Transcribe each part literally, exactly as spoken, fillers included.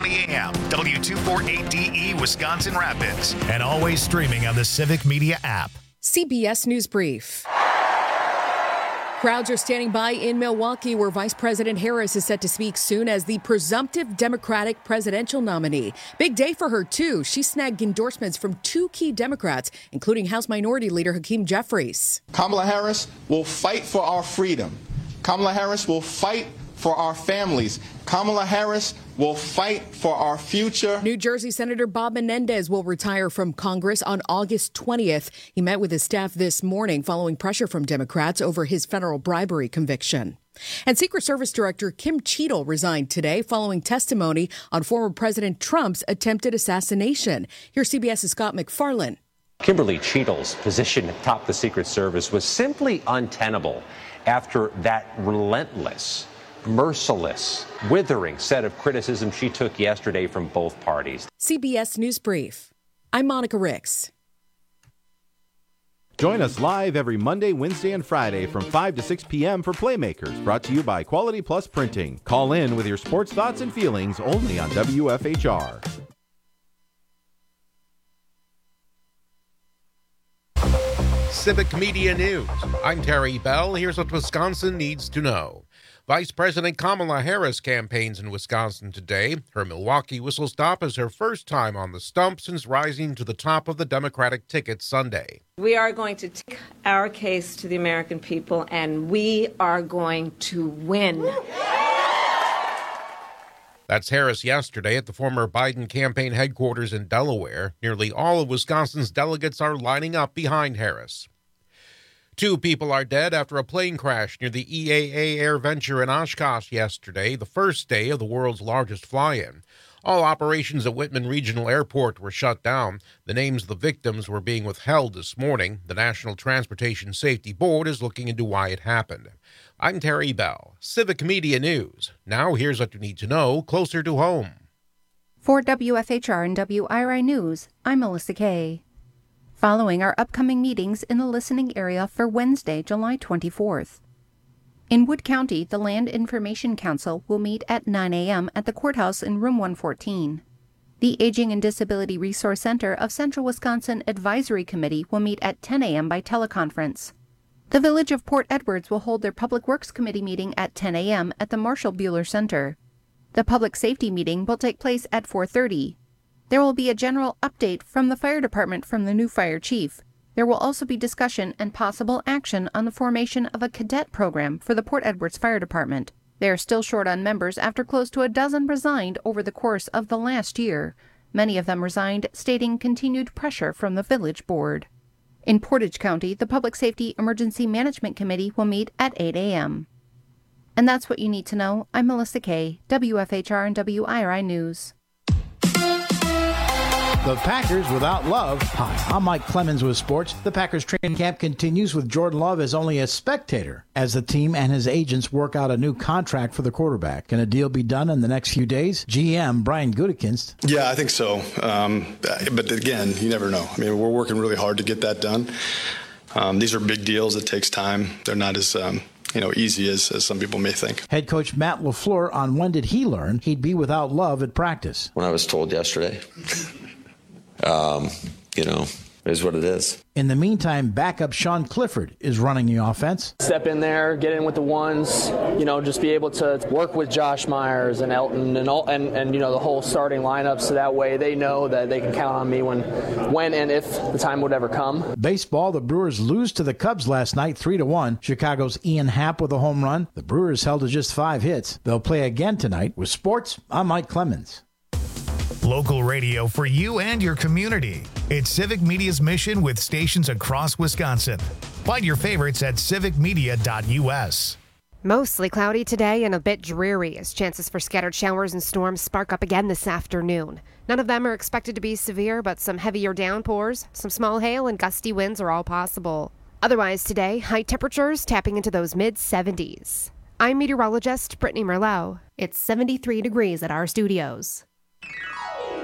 forty a.m. W two forty-eight D E Wisconsin Rapids. And always streaming on the Civic Media app. C B S News Brief. Crowds are standing by in Milwaukee, where Vice President Harris is set to speak soon as the presumptive Democratic presidential nominee. Big day for her, too. She snagged endorsements from two key Democrats, including House Minority Leader Hakeem Jeffries. Kamala Harris will fight for our freedom. Kamala Harris will fight for our families. Kamala Harris will fight for our future. New Jersey Senator Bob Menendez will retire from Congress on August twentieth. He met with his staff this morning following pressure from Democrats over his federal bribery conviction. And Secret Service Director Kim Cheadle resigned today following testimony on former President Trump's attempted assassination. Here's CBS's Scott McFarlane. Kimberly Cheadle's position atop the Secret Service was simply untenable after that relentless, merciless, withering set of criticism she took yesterday from both parties. C B S News Brief. I'm Monica Ricks. Join us live every Monday, Wednesday, and Friday from five to six p.m. for Playmakers, brought to you by Quality Plus Printing. Call in with your sports thoughts and feelings only on W F H R. Civic Media News. I'm Terry Bell. Here's what Wisconsin needs to know. Vice President Kamala Harris campaigns in Wisconsin today. Her Milwaukee whistle stop is her first time on the stump since rising to the top of the Democratic ticket Sunday. We are going to take our case to the American people, and we are going to win. That's Harris yesterday at the former Biden campaign headquarters in Delaware. Nearly all of Wisconsin's delegates are lining up behind Harris. Two people are dead after a plane crash near the E A A Air Venture in Oshkosh yesterday, the first day of the world's largest fly-in. All operations at Whitman Regional Airport were shut down. The names of the victims were being withheld this morning. The National Transportation Safety Board is looking into why it happened. I'm Terry Bell, Civic Media News. Now here's what you need to know closer to home. For W F H R and W I R I News, I'm Melissa Kay. Following our upcoming meetings in the listening area for Wednesday, July twenty-fourth. In Wood County, the Land Information Council will meet at nine a.m. at the courthouse in room one fourteen. The Aging and Disability Resource Center of Central Wisconsin Advisory Committee will meet at ten a.m. by teleconference. The Village of Port Edwards will hold their Public Works Committee meeting at ten a.m. at the Marshall Buehler Center. The Public Safety meeting will take place at four thirty. There will be a general update from the fire department from the new fire chief. There will also be discussion and possible action on the formation of a cadet program for the Port Edwards Fire Department. They are still short on members after close to a dozen resigned over the course of the last year. Many of them resigned, stating continued pressure from the village board. In Portage County, the Public Safety Emergency Management Committee will meet at eight a.m. And that's what you need to know. I'm Melissa Kay, W F H R and W I R I News. The Packers without Love. Hi, I'm Mike Clemens with sports. The Packers training camp continues with Jordan Love as only a spectator as the team and his agents work out a new contract for the quarterback. Can a deal be done in the next few days? G M Brian Gutekunst. Yeah, I think so. Um, but again, you never know. I mean, we're working really hard to get that done. Um, these are big deals. It takes time. They're not as um, you know, easy as, as some people may think. Head coach Matt LaFleur on when did he learn he'd be without Love at practice? When I was told yesterday. Um, you know, it is what it is. In the meantime, backup Sean Clifford is running the offense. Step in there, get in with the ones, you know, just be able to work with Josh Myers and Elton and all, and, and you know, the whole starting lineup, so that way they know that they can count on me when, when and if the time would ever come. Baseball, the Brewers lose to the Cubs last night, three to one. Chicago's Ian Happ with a home run. The Brewers held to just five hits. They'll play again tonight. With sports, I'm Mike Clemens. Local radio for you and your community. It's Civic Media's mission with stations across Wisconsin. Find your favorites at civic media dot u s. Mostly cloudy today and a bit dreary as chances for scattered showers and storms spark up again this afternoon. None of them are expected to be severe, but some heavier downpours, some small hail, and gusty winds are all possible. Otherwise today, high temperatures tapping into those mid seventies. I'm meteorologist Brittany Merlot. It's seventy-three degrees at our studios.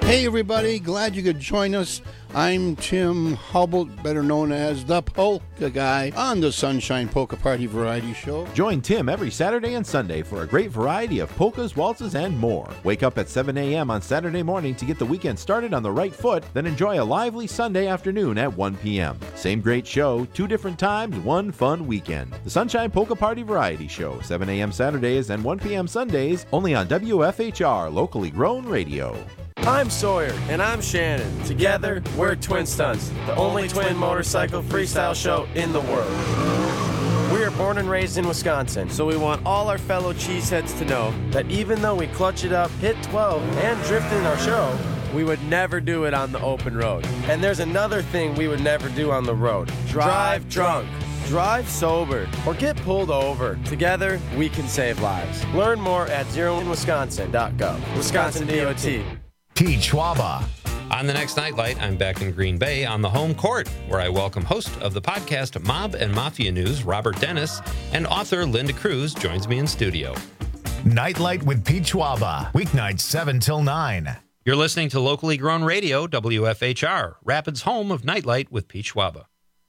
Hey everybody, glad you could join us. I'm Tim Hubble, better known as the Polka Guy, on the Sunshine Polka Party Variety Show. Join Tim every Saturday and Sunday for a great variety of polkas, waltzes, and more. Wake up at seven a.m. on Saturday morning to get the weekend started on the right foot, then enjoy a lively Sunday afternoon at one p.m. Same great show, two different times, one fun weekend. The Sunshine Polka Party Variety Show, seven a.m. Saturdays and one p.m. Sundays, only on W F H R, locally grown radio. I'm Sawyer, and I'm Shannon. Together, we're Twin Stunts, the only twin motorcycle freestyle show in the world. We are born and raised in Wisconsin, so we want all our fellow cheeseheads to know that even though we clutch it up, hit twelve, and drift in our show, we would never do it on the open road. And there's another thing we would never do on the road. Drive drunk. Drive sober or get pulled over. Together, we can save lives. Learn more at zero in wisconsin dot gov. Wisconsin D O T. Pete Schwaba. On the next Nightlight, I'm back in Green Bay on the home court, where I welcome host of the podcast Mob and Mafia News, Robert Dennis, and author Linda Cruz joins me in studio. Nightlight with Pete Schwaba, weeknights seven till nine. You're listening to locally grown radio, W F H R, Rapids' home of Nightlight with Pete Schwaba.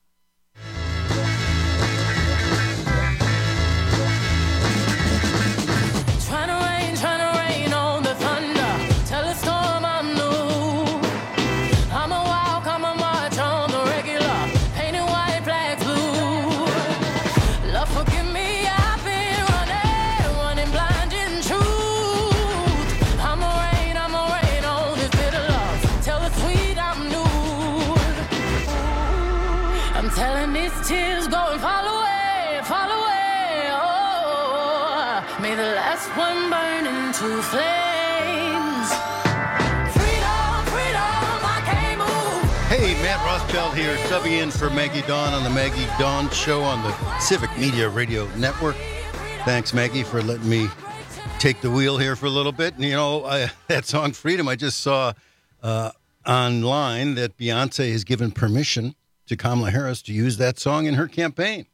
Tears going fall away, fall away. Oh, may the last one burn into flames. Freedom, freedom, I can't move. Hey, Matt Rothschild here, subbing in for Maggie Dawn on the Maggie Dawn Show on the Civic Media Radio Network. Thanks, Maggie, for letting me take the wheel here for a little bit. And, you know, I, that song Freedom, I just saw uh, online that Beyonce has given permission to Kamala Harris to use that song in her campaign.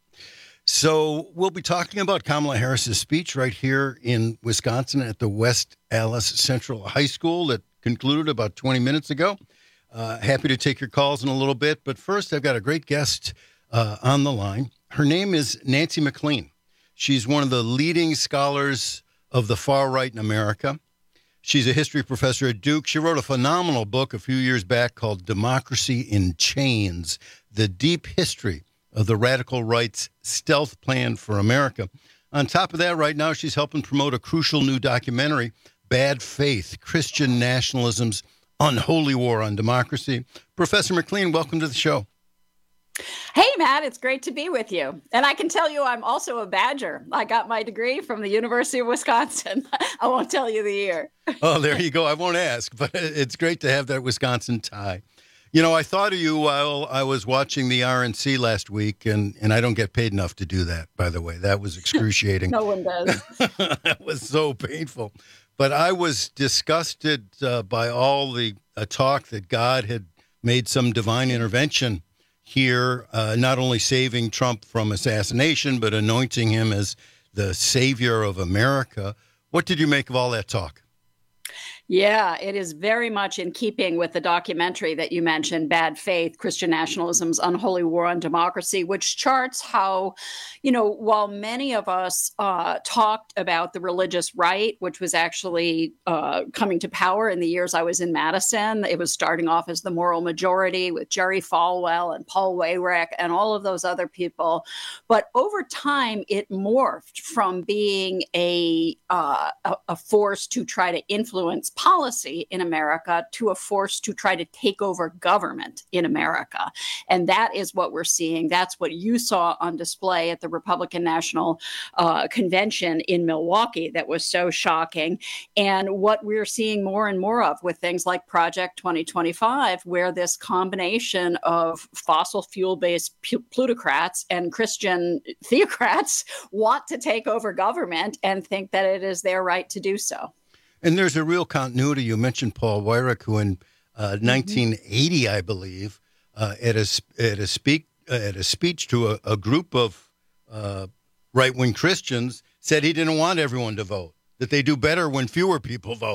So we'll be talking about Kamala Harris's speech right here in Wisconsin at the West Allis Central High School that concluded about twenty minutes ago. Uh, happy to take your calls in a little bit, but first I've got a great guest uh, on the line. Her name is Nancy MacLean. She's one of the leading scholars of the far right in America. She's a history professor at Duke. She wrote a phenomenal book a few years back called Democracy in Chains, The Deep History of the Radical Right's Stealth Plan for America. On top of that, right now, she's helping promote a crucial new documentary, Bad Faith, Christian Nationalism's Unholy War on Democracy. Professor MacLean, welcome to the show. Hey, Matt, it's great to be with you. And I can tell you I'm also a Badger. I got my degree from the University of Wisconsin. I won't tell you the year. Oh, there you go. I won't ask, but it's great to have that Wisconsin tie. You know, I thought of you while I was watching the R N C last week, and, and I don't get paid enough to do that, by the way. That was excruciating. No one does. That was so painful. But I was disgusted uh, by all the uh, talk that God had made some divine intervention here, uh, not only saving Trump from assassination, but anointing him as the savior of America. What did you make of all that talk? Yeah, it is very much in keeping with the documentary that you mentioned, Bad Faith, Christian Nationalism's Unholy War on Democracy, which charts how, you know, while many of us uh, talked about the religious right, which was actually uh, coming to power in the years I was in Madison, it was starting off as the moral majority with Jerry Falwell and Paul Weyrich and all of those other people. But over time, it morphed from being a, uh, a, a force to try to influence policy in America to a force to try to take over government in America. And that is what we're seeing. That's what you saw on display at the Republican National uh, Convention in Milwaukee that was so shocking. And what we're seeing more and more of with things like Project twenty twenty-five, where this combination of fossil fuel-based plutocrats and Christian theocrats want to take over government and think that it is their right to do so. And there's a real continuity. You mentioned Paul Weyrich, who in uh, nineteen eighty, I believe, uh, at a at a speak uh, at a speech to a, a group of uh, right-wing Christians, said he didn't want everyone to vote, that they do better when fewer people vote.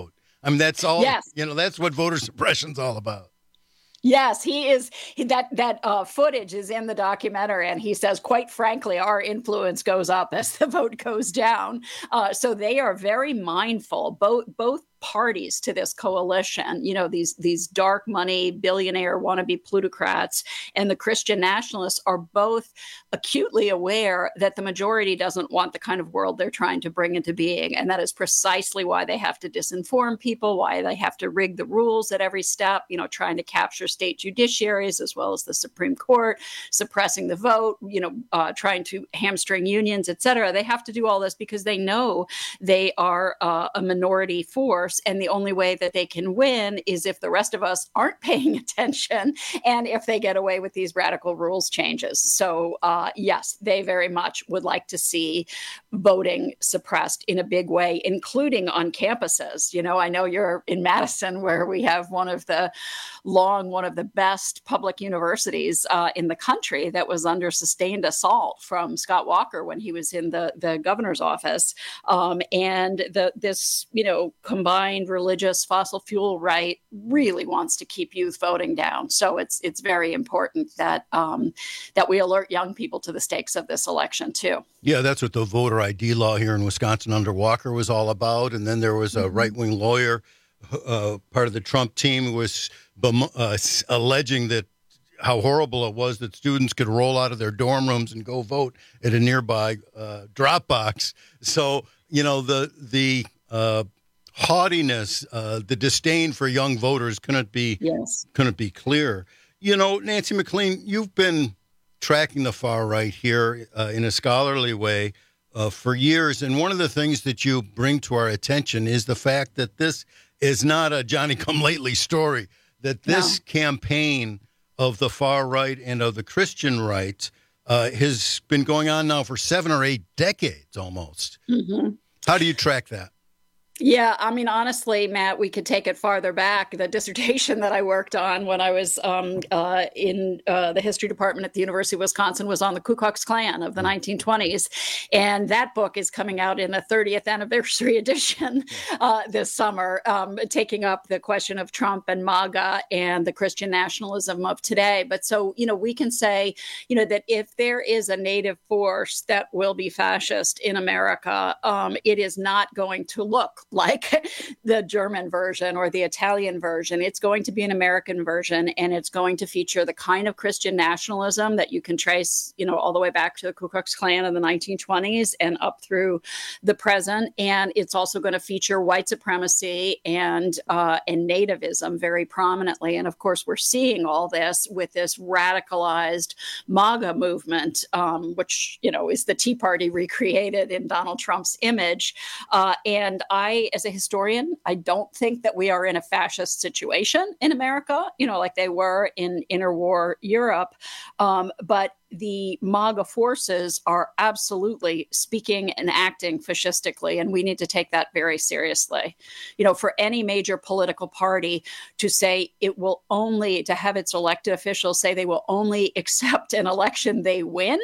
I mean, that's all, Yes. you know, that's what voter suppression's all about. Yes, he is. He, that that uh, footage is in the documentary, and he says, quite frankly, our influence goes up as the vote goes down. Uh, so they are very mindful, both both parties to this coalition. You know, these these dark money billionaire wannabe plutocrats and the Christian nationalists are both acutely aware that the majority doesn't want the kind of world they're trying to bring into being, and that is precisely why they have to disinform people, why they have to rig the rules at every step. You know, trying to capture state judiciaries as well as the Supreme Court, suppressing the vote, you know, uh, trying to hamstring unions, et cetera. They have to do all this because they know they are uh, a minority force, and the only way that they can win is if the rest of us aren't paying attention and if they get away with these radical rules changes. So, uh, yes, they very much would like to see voting suppressed in a big way, including on campuses. You know, I know you're in Madison, where we have one of the long, one of the best public universities uh, in the country that was under sustained assault from Scott Walker when he was in the, the governor's office. Um, and the this, you know, combined religious fossil fuel right really wants to keep youth voting down. So it's it's very important that um, that we alert young people to the stakes of this election, too. Yeah, that's what the voter I D law here in Wisconsin under Walker was all about. And then there was a mm-hmm. right-wing lawyer, uh, part of the Trump team, who was uh, alleging that how horrible it was that students could roll out of their dorm rooms and go vote at a nearby uh, drop box. So, you know, the the uh, haughtiness, uh, the disdain for young voters couldn't be yes. couldn't be clear. You know, Nancy MacLean, you've been tracking the far right here uh, in a scholarly way uh, for years, and one of the things that you bring to our attention is the fact that this is not a Johnny-come-lately story. That this no. campaign of the far right and of the Christian right uh, has been going on now for seven or eight decades almost. Mm-hmm. How do you track that? Yeah, I mean, honestly, Matt, we could take it farther back. The dissertation that I worked on when I was um, uh, in uh, the history department at the University of Wisconsin was on the Ku Klux Klan of the nineteen twenties. And that book is coming out in the thirtieth anniversary edition uh, this summer, um, taking up the question of Trump and MAGA and the Christian nationalism of today. But so, you know, we can say, you know, that if there is a native force that will be fascist in America, um, it is not going to look like the German version or the Italian version. It's going to be an American version, and it's going to feature the kind of Christian nationalism that you can trace, you know, all the way back to the Ku Klux Klan in the nineteen twenties and up through the present. And it's also going to feature white supremacy and uh, and nativism very prominently. And of course, we're seeing all this with this radicalized MAGA movement, um, which, you know, is the Tea Party recreated in Donald Trump's image. Uh, and I as a historian, I don't think that we are in a fascist situation in America, you know, like they were in interwar Europe. Um, but the MAGA forces are absolutely speaking and acting fascistically, and we need to take that very seriously. You know, for any major political party to say it will only, to have its elected officials say they will only accept an election they win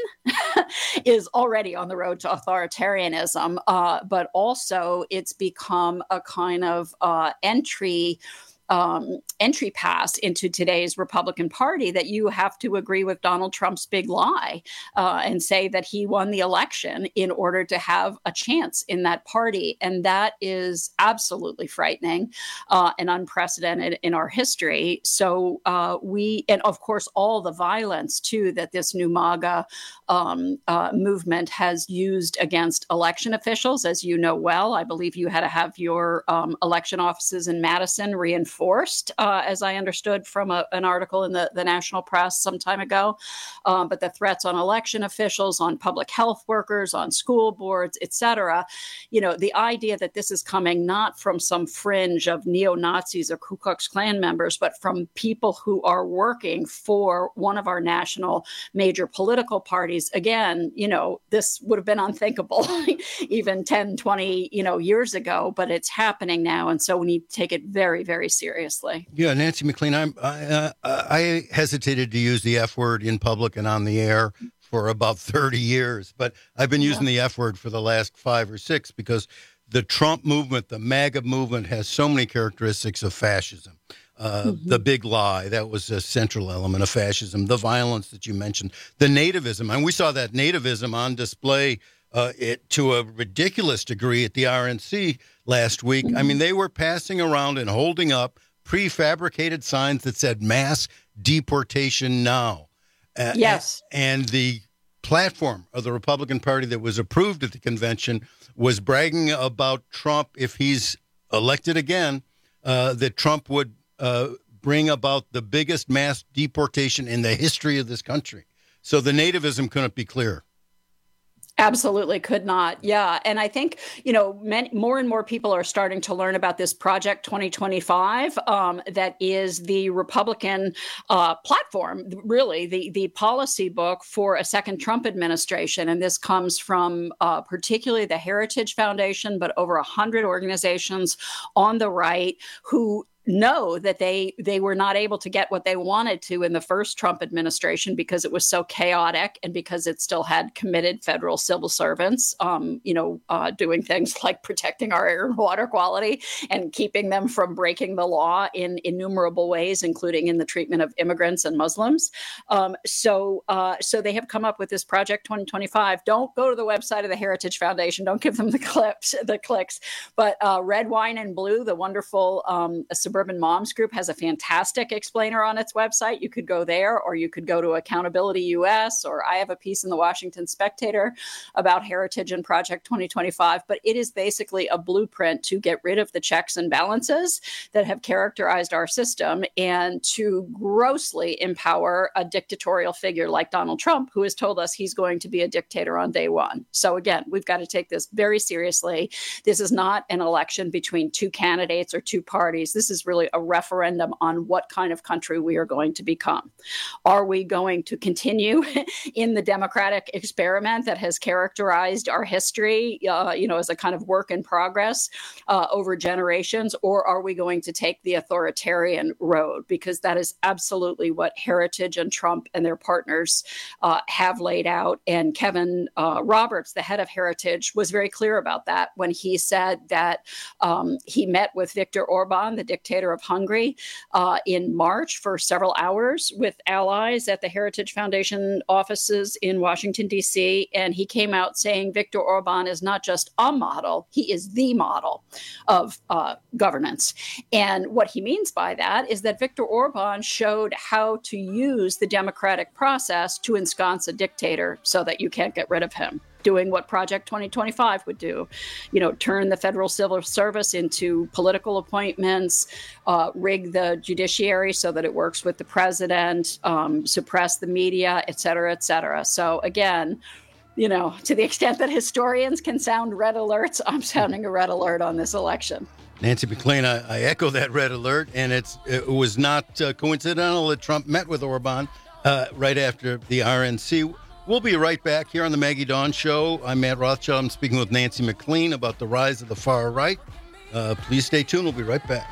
is already on the road to authoritarianism. Uh, but also it's become a kind of uh, entry Um, entry pass into today's Republican Party that you have to agree with Donald Trump's big lie uh, and say that he won the election in order to have a chance in that party. And that is absolutely frightening uh, and unprecedented in our history. So uh, we, and of course, all the violence, too, that this new MAGA um, uh, movement has used against election officials, as you know well. I believe you had to have your um, election offices in Madison reinforced. Forced, uh, as I understood from a, an article in the, the national press some time ago. Um, but the threats on election officials, on public health workers, on school boards, et cetera, you know, the idea that this is coming not from some fringe of neo-Nazis or Ku Klux Klan members, but from people who are working for one of our national major political parties. Again, you know, this would have been unthinkable even ten, twenty, you know, years ago, but it's happening now. And so we need to take it very, very seriously. Seriously. Yeah, Nancy MacLean, I'm, I, uh, I hesitated to use the F word in public and on the air for about thirty years, but I've been using yeah. the F word for the last five or six because the Trump movement, the MAGA movement, has so many characteristics of fascism. Uh, mm-hmm. The big lie, that was a central element of fascism. The violence that you mentioned, the nativism. And we saw that nativism on display uh, it, to a ridiculous degree at the R N C last week. Mm-hmm. I mean, they were passing around and holding up prefabricated signs that said mass deportation now. Uh, yes. And, and the platform of the Republican Party that was approved at the convention was bragging about Trump, if he's elected again, uh, that Trump would uh, bring about the biggest mass deportation in the history of this country. So the nativism couldn't be clearer. Absolutely could not. Yeah. And I think, you know, many, more and more people are starting to learn about this Project twenty twenty-five um, that is the Republican uh, platform, really, the, the policy book for a second Trump administration. And this comes from uh, particularly the Heritage Foundation, but over one hundred organizations on the right who know that they they were not able to get what they wanted to in the first Trump administration because it was so chaotic and because it still had committed federal civil servants, um, you know, uh, doing things like protecting our air and water quality and keeping them from breaking the law in innumerable ways, including in the treatment of immigrants and Muslims. Um, so uh, so they have come up with this Project twenty twenty-five. Don't go to the website of the Heritage Foundation. Don't give them the clips, the clicks. But uh, Red Wine and Blue, the wonderful um, Suburban Moms Group, has a fantastic explainer on its website. You could go there, or you could go to Accountability U S, or I have a piece in the Washington Spectator about Heritage and Project twenty twenty-five. But it is basically a blueprint to get rid of the checks and balances that have characterized our system and to grossly empower a dictatorial figure like Donald Trump, who has told us he's going to be a dictator on day one. So again, we've got to take this very seriously. This is not an election between two candidates or two parties. This is really a referendum on what kind of country we are going to become. Are we going to continue in the democratic experiment that has characterized our history, uh, you know, as a kind of work in progress uh, over generations, or are we going to take the authoritarian road? Because that is absolutely what Heritage and Trump and their partners uh, have laid out. And Kevin uh, Roberts, the head of Heritage, was very clear about that when he said that um, he met with Viktor Orban, the dictator of Hungary, uh, in March for several hours with allies at the Heritage Foundation offices in Washington, D C. And he came out saying Viktor Orban is not just a model, he is the model of uh, governance. And what he means by that is that Viktor Orban showed how to use the democratic process to ensconce a dictator so that you can't get rid of him, doing what Project twenty twenty-five would do, you know, turn the federal civil service into political appointments, uh, rig the judiciary so that it works with the president, um, suppress the media, et cetera, et cetera. So again, you know, to the extent that historians can sound red alerts, I'm sounding a red alert on this election. Nancy MacLean, I, I echo that red alert, and it's it was not uh, coincidental that Trump met with Orban uh, right after the R N C. We'll be right back here on the Maggie Dawn Show. I'm Matt Rothschild. I'm speaking with Nancy MacLean about the rise of the far right. Uh, please stay tuned. We'll be right back.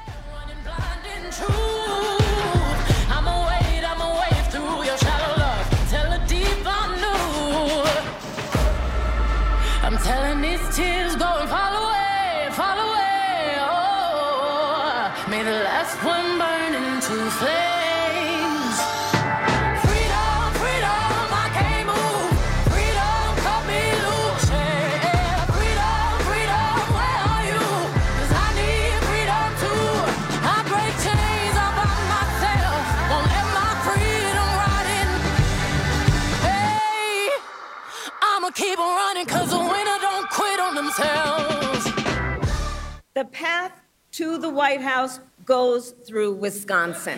I'm telling these tears go and fall away, fall away. Oh, may the last one burn into flames. Keep on running because the winner don't quit on themselves. The path to the White House goes through Wisconsin.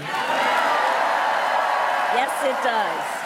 Yes,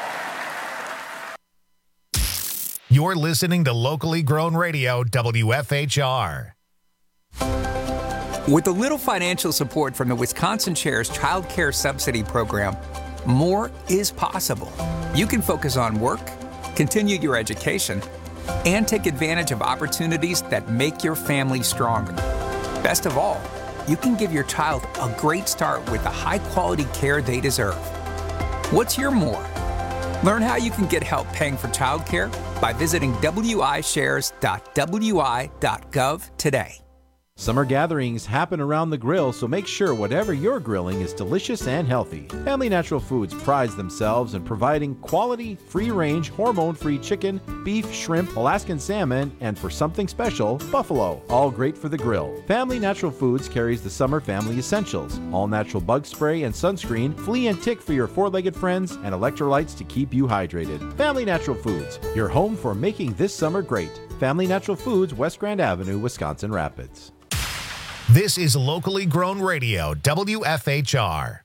it does. You're listening to locally grown radio, W F H R. With a little financial support from the Wisconsin Chair's Child Care Subsidy Program, more is possible. You can focus on work, continue your education, and take advantage of opportunities that make your family stronger. Best of all, you can give your child a great start with the high-quality care they deserve. What's your more? Learn how you can get help paying for childcare by visiting w i shares dot w i dot gov today. Summer gatherings happen around the grill, so make sure whatever you're grilling is delicious and healthy. Family Natural Foods prides themselves in providing quality, free-range, hormone-free chicken, beef, shrimp, Alaskan salmon, and for something special, buffalo. All great for the grill. Family Natural Foods carries the summer family essentials: all-natural bug spray and sunscreen, flea and tick for your four-legged friends, and electrolytes to keep you hydrated. Family Natural Foods, your home for making this summer great. Family Natural Foods, West Grand Avenue, Wisconsin Rapids. This is locally grown radio, W F H R.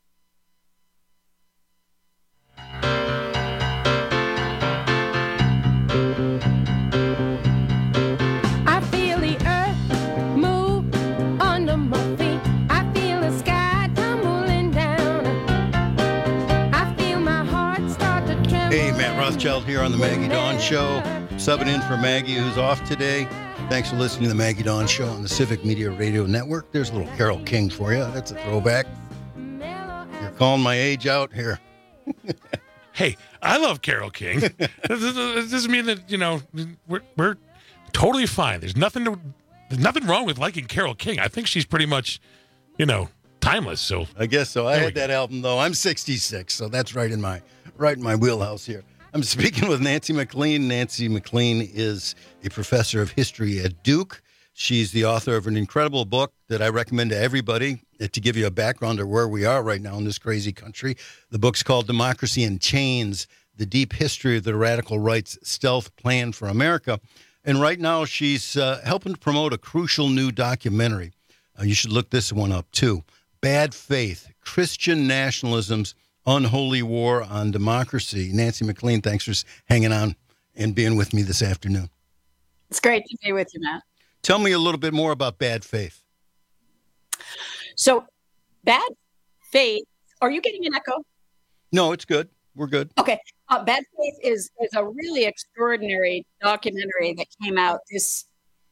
I feel the earth move under my feet. I feel the sky tumbling down. I feel my heart start to tremble. Hey, Matt Rothschild here on the Maggie Dawn Show, subbing in for Maggie, who's off today. Thanks for listening to the Maggie Dawn Show on the Civic Media Radio Network. There's a little Carole King for you. That's a throwback. You're calling my age out here. Hey, I love Carole King. This doesn't mean that, you know, we're, we're totally fine. There's nothing to, there's nothing wrong with liking Carole King. I think she's pretty much, you know, timeless. So I guess so. I had that album though. I'm sixty-six, so that's right in my right in my wheelhouse here. I'm speaking with Nancy MacLean. Nancy MacLean is a professor of history at Duke. She's the author of an incredible book that I recommend to everybody to give you a background of where we are right now in this crazy country. The book's called Democracy in Chains, The Deep History of the Radical Right's Stealth Plan for America. And right now she's uh, helping to promote a crucial new documentary. Uh, you should look this one up, too. Bad Faith, Christian Nationalism's Unholy War on Democracy. Nancy MacLean, thanks for hanging on and being with me this afternoon. It's great to be with you, Matt. Tell me a little bit more about Bad Faith. So, Bad Faith, are you getting an echo? No, it's good. We're good. Okay. Uh, Bad Faith is, is a really extraordinary documentary that came out this...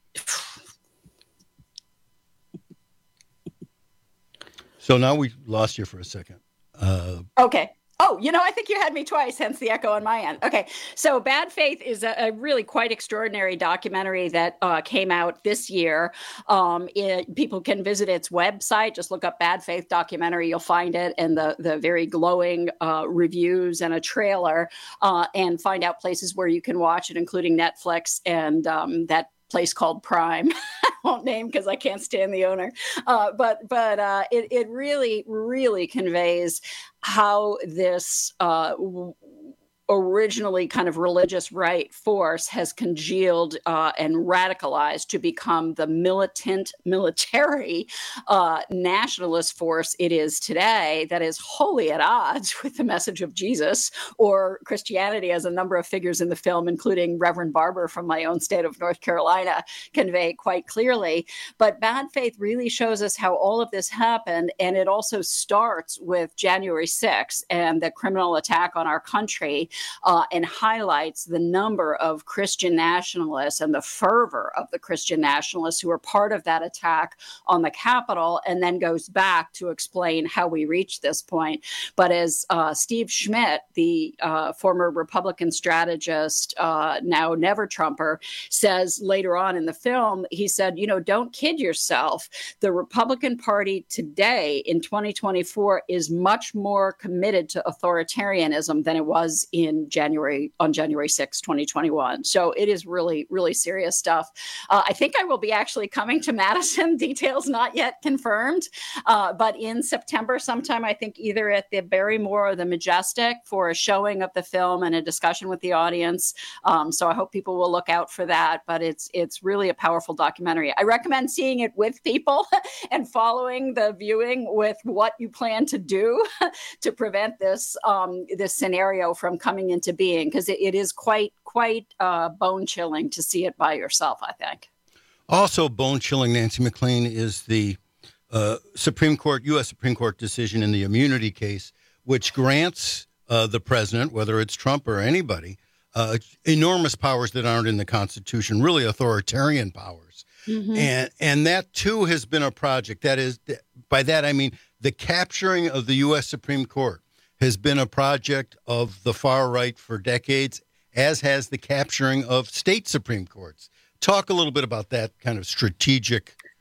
So now we lost you for a second. Uh, okay. Oh, you know, I think you had me twice, hence the echo on my end. Okay. So Bad Faith is a, a really quite extraordinary documentary that uh, came out this year. Um, it, people can visit its website. Just look up Bad Faith documentary. You'll find it and the, the very glowing uh, reviews and a trailer uh, and find out places where you can watch it, including Netflix and um, that place called Prime. I won't name because I can't stand the owner. Uh, but but uh, it, it really, really conveys how this uh, w- originally kind of religious right force has congealed uh, and radicalized to become the militant military uh, nationalist force it is today that is wholly at odds with the message of Jesus or Christianity, as a number of figures in the film, including Reverend Barber from my own state of North Carolina, convey quite clearly. But Bad Faith really shows us how all of this happened, and it also starts with January sixth and the criminal attack on our country. Uh, and highlights the number of Christian nationalists and the fervor of the Christian nationalists who were part of that attack on the Capitol, and then goes back to explain how we reached this point. But as uh, Steve Schmidt, the uh, former Republican strategist, uh, now never Trumper, says later on in the film, he said, you know, don't kid yourself. The Republican Party today in twenty twenty-four is much more committed to authoritarianism than it was in January on January sixth, twenty twenty-one. So it is really, really serious stuff. Uh, I think I will be actually coming to Madison. Details not yet confirmed, uh, but in September sometime, I think either at the Barrymore or the Majestic for a showing of the film and a discussion with the audience. Um, so I hope people will look out for that. But it's it's really a powerful documentary. I recommend seeing it with people and following the viewing with what you plan to do to prevent this um, this scenario from coming into being, because it, it is quite quite uh, bone chilling to see it by yourself, I think. Also bone chilling, Nancy MacLean, is the uh, Supreme Court, U S Supreme Court decision in the immunity case, which grants uh, the president, whether it's Trump or anybody, uh, enormous powers that aren't in the Constitution, really authoritarian powers. Mm-hmm. And and that, too, has been a project. That is, by that I mean the capturing of the U S Supreme Court has been a project of the far right for decades, as has the capturing of state Supreme Courts. Talk a little bit about that kind of strategic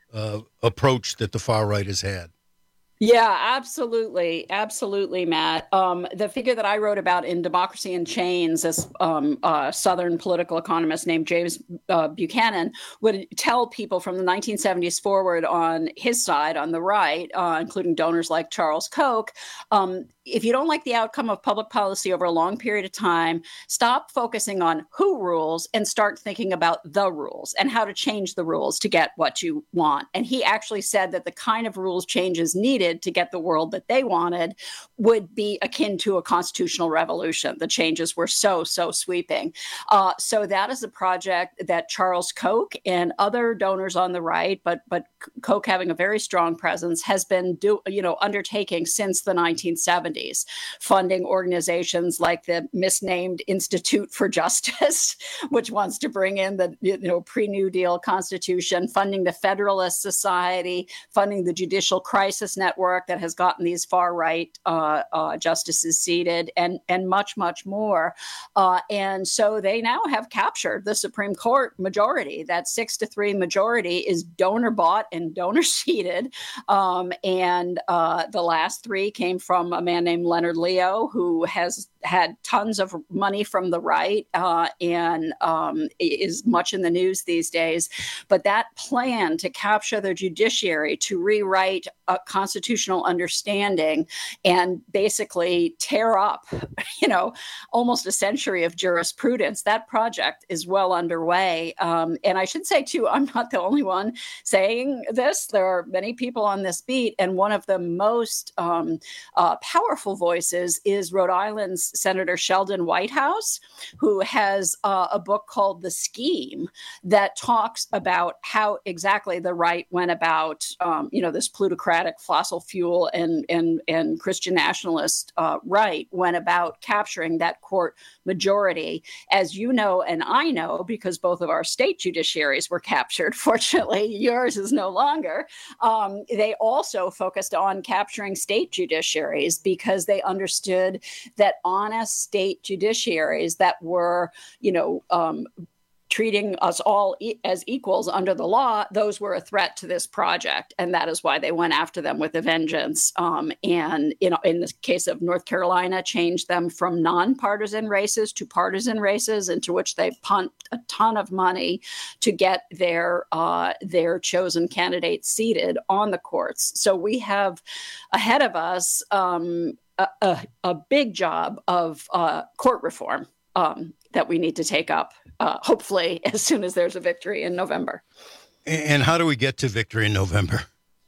uh, approach that the far right has had. Yeah, absolutely. Absolutely, Matt. Um, the figure that I wrote about in Democracy in Chains, this um, uh, Southern political economist named James uh, Buchanan, would tell people from the nineteen seventies forward on his side, on the right, uh, including donors like Charles Koch, um, if you don't like the outcome of public policy over a long period of time, stop focusing on who rules and start thinking about the rules and how to change the rules to get what you want. And he actually said that the kind of rules changes needed to get the world that they wanted would be akin to a constitutional revolution. The changes were so, so sweeping. Uh, so that is a project that Charles Koch and other donors on the right, but but Koch having a very strong presence, has been do, you know, undertaking since the nineteen seventies, funding organizations like the misnamed Institute for Justice, which wants to bring in the you know pre-New Deal Constitution, funding the Federalist Society, funding the Judicial Crisis Network that has gotten these far-right uh, uh, justices seated, and, and much, much more. Uh, and so they now have captured the Supreme Court majority. That six to three majority is donor-bought and donor-seated. Um, and uh, the last three came from a man named Leonard Leo, who has had tons of money from the right uh, and um, is much in the news these days. But that plan to capture the judiciary, to rewrite a constitutional understanding and basically tear up, you know, almost a century of jurisprudence, that project is well underway. Um, and I should say, too, I'm not the only one saying this. There are many people on this beat. And one of the most um, uh, powerful voices is Rhode Island's Senator Sheldon Whitehouse, who has uh, a book called The Scheme that talks about how exactly the right went about, um, you know, this plutocratic fossil fuel and and and Christian nationalist uh, right went about capturing that court majority. As you know, and I know, because both of our state judiciaries were captured. Fortunately, yours is no longer. Um, they also focused on capturing state judiciaries because they understood that honest state judiciaries that were, you know, um, treating us all e- as equals under the law, those were a threat to this project. And that is why they went after them with a vengeance. Um, and you know, in the case of North Carolina, changed them from nonpartisan races to partisan races, into which they pumped a ton of money to get their, uh, their chosen candidates seated on the courts. So we have ahead of us um, a, a, a big job of uh, court reform um, that we need to take up. Uh, hopefully, as soon as there's a victory in November. And how do we get to victory in November?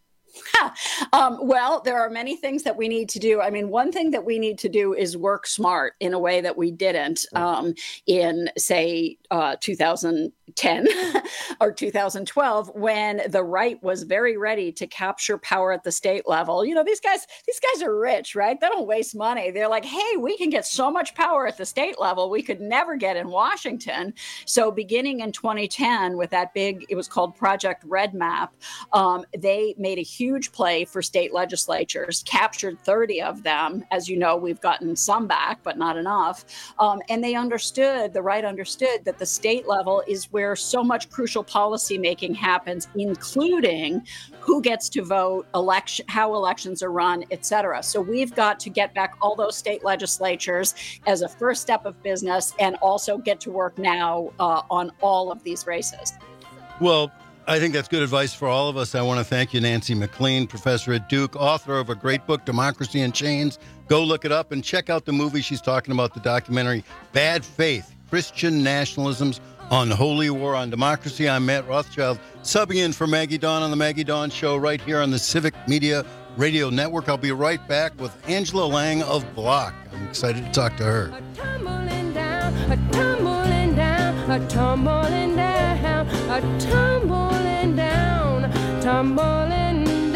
um, well, there are many things that we need to do. I mean, one thing that we need to do is work smart in a way that we didn't um, in, say, uh, two thousand ten or two thousand twelve, when the right was very ready to capture power at the state level. You know, these guys, these guys are rich, right? They don't waste money. They're like, hey, we can get so much power at the state level we could never get in Washington. So beginning in twenty ten with that big, it was called Project Red Map, um, they made a huge play for state legislatures, captured thirty of them. As you know, we've gotten some back, but not enough. Um, and they understood, the right understood that the state level is where where so much crucial policy making happens, including who gets to vote, election, how elections are run, et cetera. So we've got to get back all those state legislatures as a first step of business, and also get to work now uh, on all of these races. Well, I think that's good advice for all of us. I want to thank you, Nancy MacLean, professor at Duke, author of a great book, Democracy in Chains. Go look it up and check out the movie she's talking about, the documentary Bad Faith, Christian Nationalism's Unholy War on Democracy. I'm Matt Rothschild, subbing in for Maggie Dawn on the Maggie Dawn Show right here on the Civic Media Radio Network. I'll be right back with Angela Lang of Block. I'm excited to talk to her. A tumbling down, a tumbling down, a tumbling down, a tumbling down, tumbling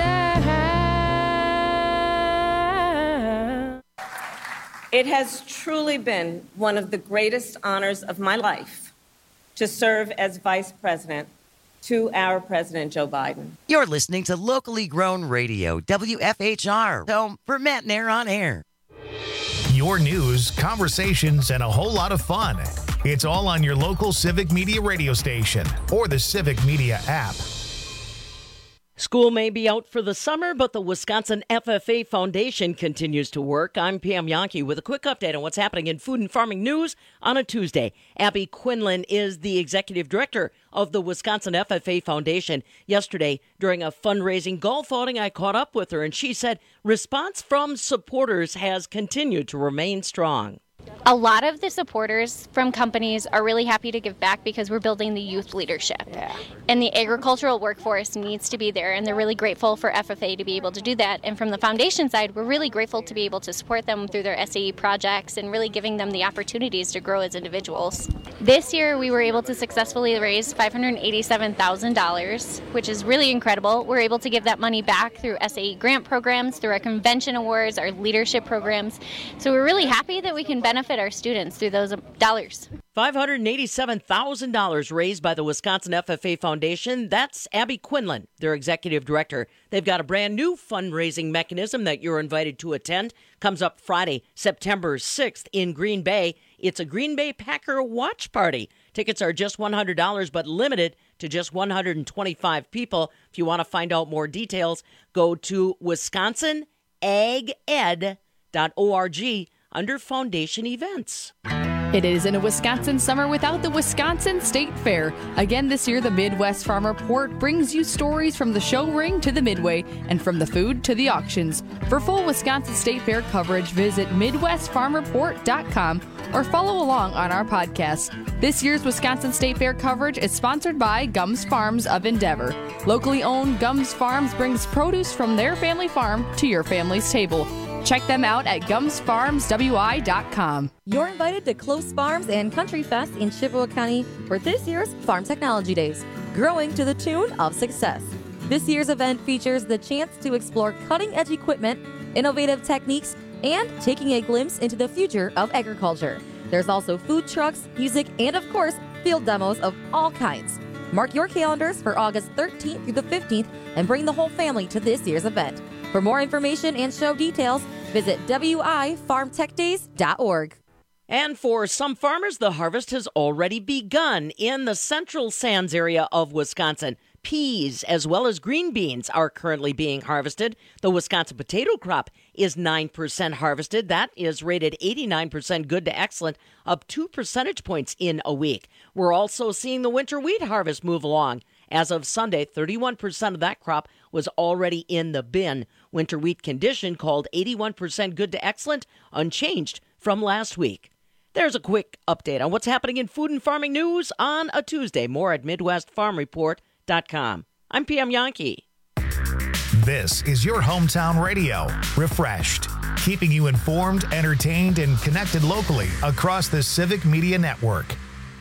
down. It has truly been one of the greatest honors of my life to serve as vice president to our President Joe Biden. You're listening to locally grown radio, W F H R, home for Matt Nair on Air. Your news, conversations, and a whole lot of fun. It's all on your local Civic Media radio station or the Civic Media app. School may be out for the summer, but the Wisconsin F F A Foundation continues to work. I'm Pam Yankee with a quick update on what's happening in food and farming news on a Tuesday. Abby Quinlan is the executive director of the Wisconsin F F A Foundation. Yesterday, during a fundraising golf outing, I caught up with her, and she said response from supporters has continued to remain strong. A lot of the supporters from companies are really happy to give back because we're building the youth leadership. Yeah. And the agricultural workforce needs to be there, and they're really grateful for F F A to be able to do that. And from the foundation side, we're really grateful to be able to support them through their S A E projects and really giving them the opportunities to grow as individuals. This year, we were able to successfully raise five hundred eighty-seven thousand dollars, which is really incredible. We're able to give that money back through S A E grant programs, through our convention awards, our leadership programs. So we're really happy that we can benefit our students through those dollars. five hundred eighty-seven thousand dollars raised by the Wisconsin F F A Foundation. That's Abby Quinlan, their executive director. They've got a brand new fundraising mechanism that you're invited to attend. Comes up Friday, September sixth in Green Bay. It's a Green Bay Packer watch party. Tickets are just one hundred dollars, but limited to just one hundred twenty-five people. If you want to find out more details, go to wisconsin ag ed dot org under Foundation Events. It isn't a Wisconsin summer without the Wisconsin State Fair. Again this year, the Midwest Farm Report brings you stories from the show ring to the Midway and from the food to the auctions. For full Wisconsin State Fair coverage, visit midwest farm report dot com or follow along on our podcast. This year's Wisconsin State Fair coverage is sponsored by Gums Farms of Endeavor. Locally owned Gums Farms brings produce from their family farm to your family's table. Check them out at gums farms w i dot com. You're invited to Close Farms and Country Fest in Chippewa County for this year's Farm Technology Days, growing to the tune of success. This year's event features the chance to explore cutting-edge equipment, innovative techniques, and taking a glimpse into the future of agriculture. There's also food trucks, music, and of course, field demos of all kinds. Mark your calendars for August thirteenth through the fifteenth and bring the whole family to this year's event. For more information and show details, visit w i farm tech days dot org. And for some farmers, the harvest has already begun in the central sands area of Wisconsin. Peas as well as green beans are currently being harvested. The Wisconsin potato crop is nine percent harvested. That is rated eighty-nine percent good to excellent, up two percentage points in a week. We're also seeing the winter wheat harvest move along. As of Sunday, thirty-one percent of that crop was already in the bin. Winter wheat condition called eighty-one percent good to excellent, unchanged from last week. There's a quick update on what's happening in food and farming news on a Tuesday. More at midwest farm report dot com. I'm Pam Yankee. This is your hometown radio, Refreshed, keeping you informed, entertained, and connected locally across the Civic Media Network.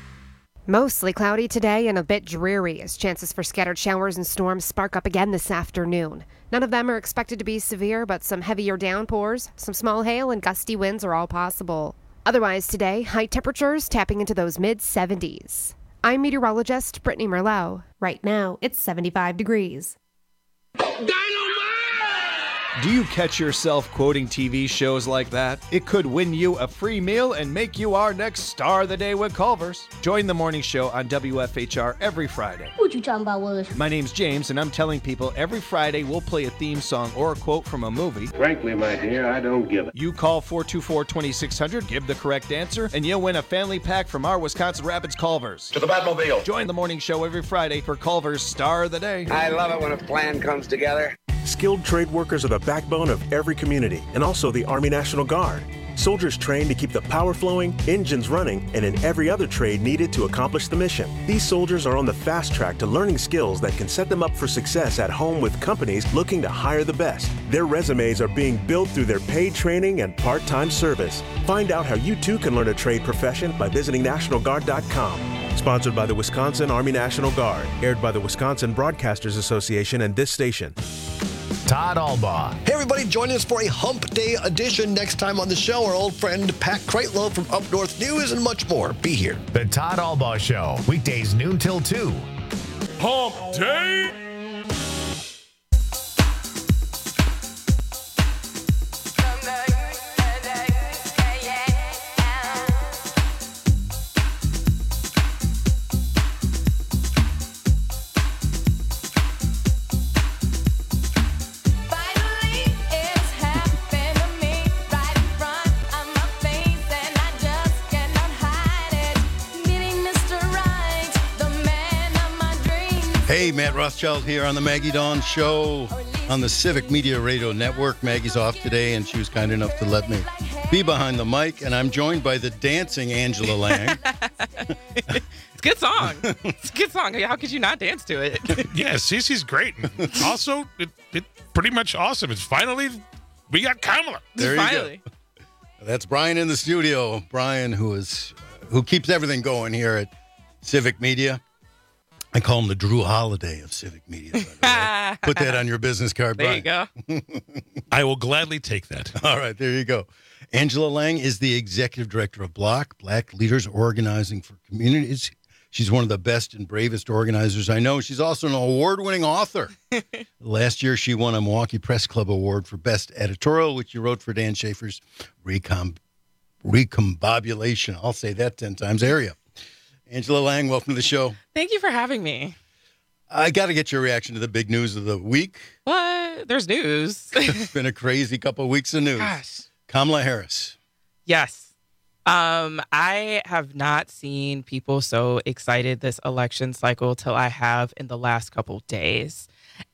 Mostly cloudy today and a bit dreary as chances for scattered showers and storms spark up again this afternoon. None of them are expected to be severe, but some heavier downpours, some small hail, and gusty winds are all possible. Otherwise today, high temperatures tapping into those mid seventies. I'm meteorologist Brittany Merlot. Right now, it's seventy-five degrees. Do you catch yourself quoting T V shows like that? It could win you a free meal and make you our next star of the day with Culver's. Join the morning show on W F H R every Friday. What you talking about, Willis? My name's James, and I'm telling people every Friday we'll play a theme song or a quote from a movie. Frankly, my dear, I don't give it. You call four two four, two six zero zero, give the correct answer, and you'll win a family pack from our Wisconsin Rapids Culver's. To the Batmobile. Join the morning show every Friday for Culver's Star of the Day. I love it when a plan comes together. Skilled trade workers are the backbone of every community, and also the Army National Guard. Soldiers trained to keep the power flowing, engines running, and in every other trade needed to accomplish the mission. These soldiers are on the fast track to learning skills that can set them up for success at home with companies looking to hire the best. Their resumes are being built through their paid training and part-time service. Find out how you too can learn a trade profession by visiting national guard dot com. Sponsored by the Wisconsin Army National Guard. Aired by the Wisconsin Broadcasters Association and this station. Todd Albaugh. Hey, everybody, join us for a Hump Day edition next time on the show. Our old friend Pat Kreitlow from Up North News and much more. Be here. The Todd Albaugh Show, weekdays noon till two. Hump Day! Hey, Matt Rothschild here on the Maggie Dawn Show on the Civic Media Radio Network. Maggie's off today, and she was kind enough to let me be behind the mic, and I'm joined by the dancing Angela Lang. It's a good song. It's a good song. How could you not dance to it? Yeah, Cece's great. Also, it, it pretty much awesome. It's finally, we got Kamala. There you go. That's Brian in the studio. Brian, who is who keeps everything going here at Civic Media. I call him the Drew Holiday of Civic Media. By the way. Put that on your business card, Brian. There you go. I will gladly take that. All right, there you go. Angela Lang is the executive director of Block, Black Leaders Organizing for Communities. She's one of the best and bravest organizers I know. She's also an award-winning author. Last year, she won a Milwaukee Press Club Award for Best Editorial, which you wrote for Dan Schaefer's Recom- Recombobulation. I'll say that ten times area. Angela Lang, welcome to the show. Thank you for having me. I got to get your reaction to the big news of the week. What? There's news. It's been a crazy couple of weeks of news. Gosh. Kamala Harris. Yes. Um, I have not seen people so excited this election cycle till I have in the last couple of days.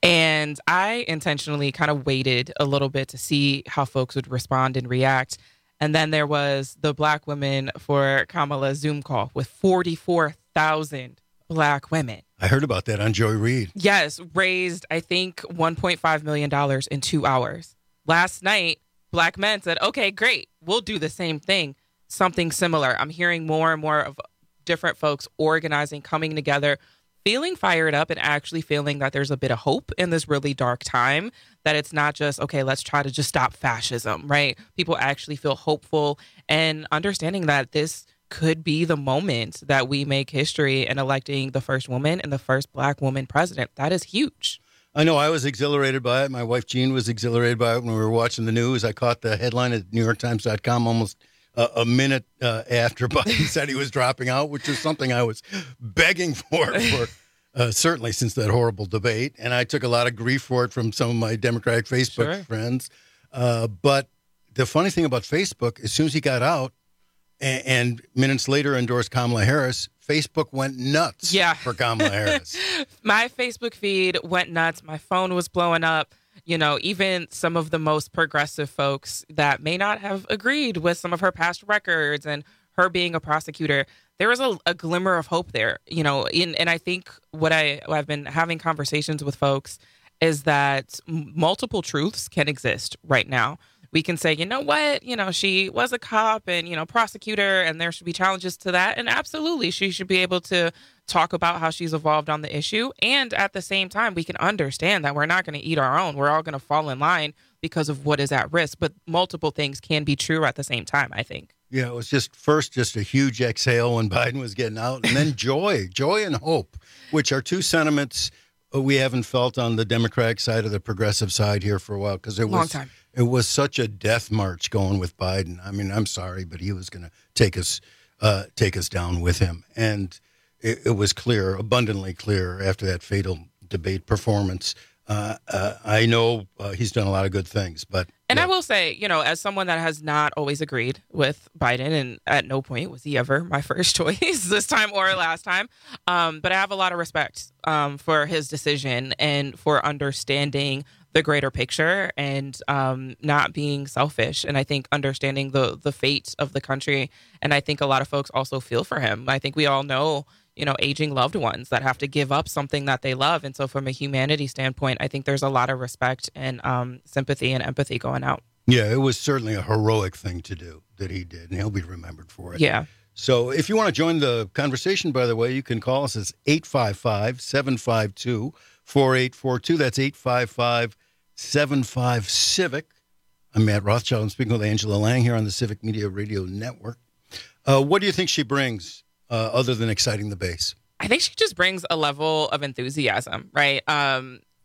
And I intentionally kind of waited a little bit to see how folks would respond and react. And then there was the Black Women for Kamala Zoom call with forty-four thousand Black women. I heard about that on Joy Reid. Yes, raised, I think, one point five million dollars in two hours. Last night, Black men said, okay, great, we'll do the same thing, something similar. I'm hearing more and more of different folks organizing, coming together, feeling fired up and actually feeling that there's a bit of hope in this really dark time, that it's not just, okay, let's try to just stop fascism, right? People actually feel hopeful and understanding that this could be the moment that we make history in electing the first woman and the first Black woman president. That is huge. I know I was exhilarated by it. My wife, Jean, was exhilarated by it when we were watching the news. I caught the headline at New York Times dot com almost uh, a minute uh, after Biden said he was dropping out, which is something I was begging for, for uh, certainly since that horrible debate. And I took a lot of grief for it from some of my Democratic Facebook Sure. friends. Uh, but the funny thing about Facebook, as soon as he got out and, and minutes later endorsed Kamala Harris, Facebook went nuts Yeah. for Kamala Harris. My Facebook feed went nuts. My phone was blowing up. You know, even some of the most progressive folks that may not have agreed with some of her past records and her being a prosecutor, there was a, a glimmer of hope there, you know, in, and I think what I, I've been having conversations with folks is that m- multiple truths can exist right now. We can say, you know what, you know, she was a cop and, you know, prosecutor, and there should be challenges to that. And absolutely, she should be able to talk about how she's evolved on the issue. And at the same time, we can understand that we're not going to eat our own. We're all going to fall in line because of what is at risk. But multiple things can be true at the same time, I think. Yeah, it was just first just a huge exhale when Biden was getting out, and then joy, joy and hope, which are two sentiments we haven't felt on the Democratic side or the progressive side here for a while, because it was Long time. it was such a death march going with Biden. I mean, I'm sorry, but he was going to take us uh, take us down with him, and it, it was clear, abundantly clear, after that fatal debate performance. Uh, uh, I know uh, he's done a lot of good things, but. And I will say, you know, as someone that has not always agreed with Biden, and at no point was he ever my first choice this time or last time, um, but I have a lot of respect um, for his decision and for understanding the greater picture and um, not being selfish. And I think understanding the the fate of the country. And I think a lot of folks also feel for him. I think we all know, you know, aging loved ones that have to give up something that they love. And so from a humanity standpoint, I think there's a lot of respect and um, sympathy and empathy going out. Yeah, it was certainly a heroic thing to do that he did, and he'll be remembered for it. Yeah. So if you want to join the conversation, by the way, you can call us at eight five five, seven five two, four eight four two. That's eight five five, seven five, CIVIC. I'm Matt Rothschild. I'm speaking with Angela Lang here on the Civic Media Radio Network. Uh, what do you think she brings uh, other than exciting the base? I think she just brings a level of enthusiasm, right? Um,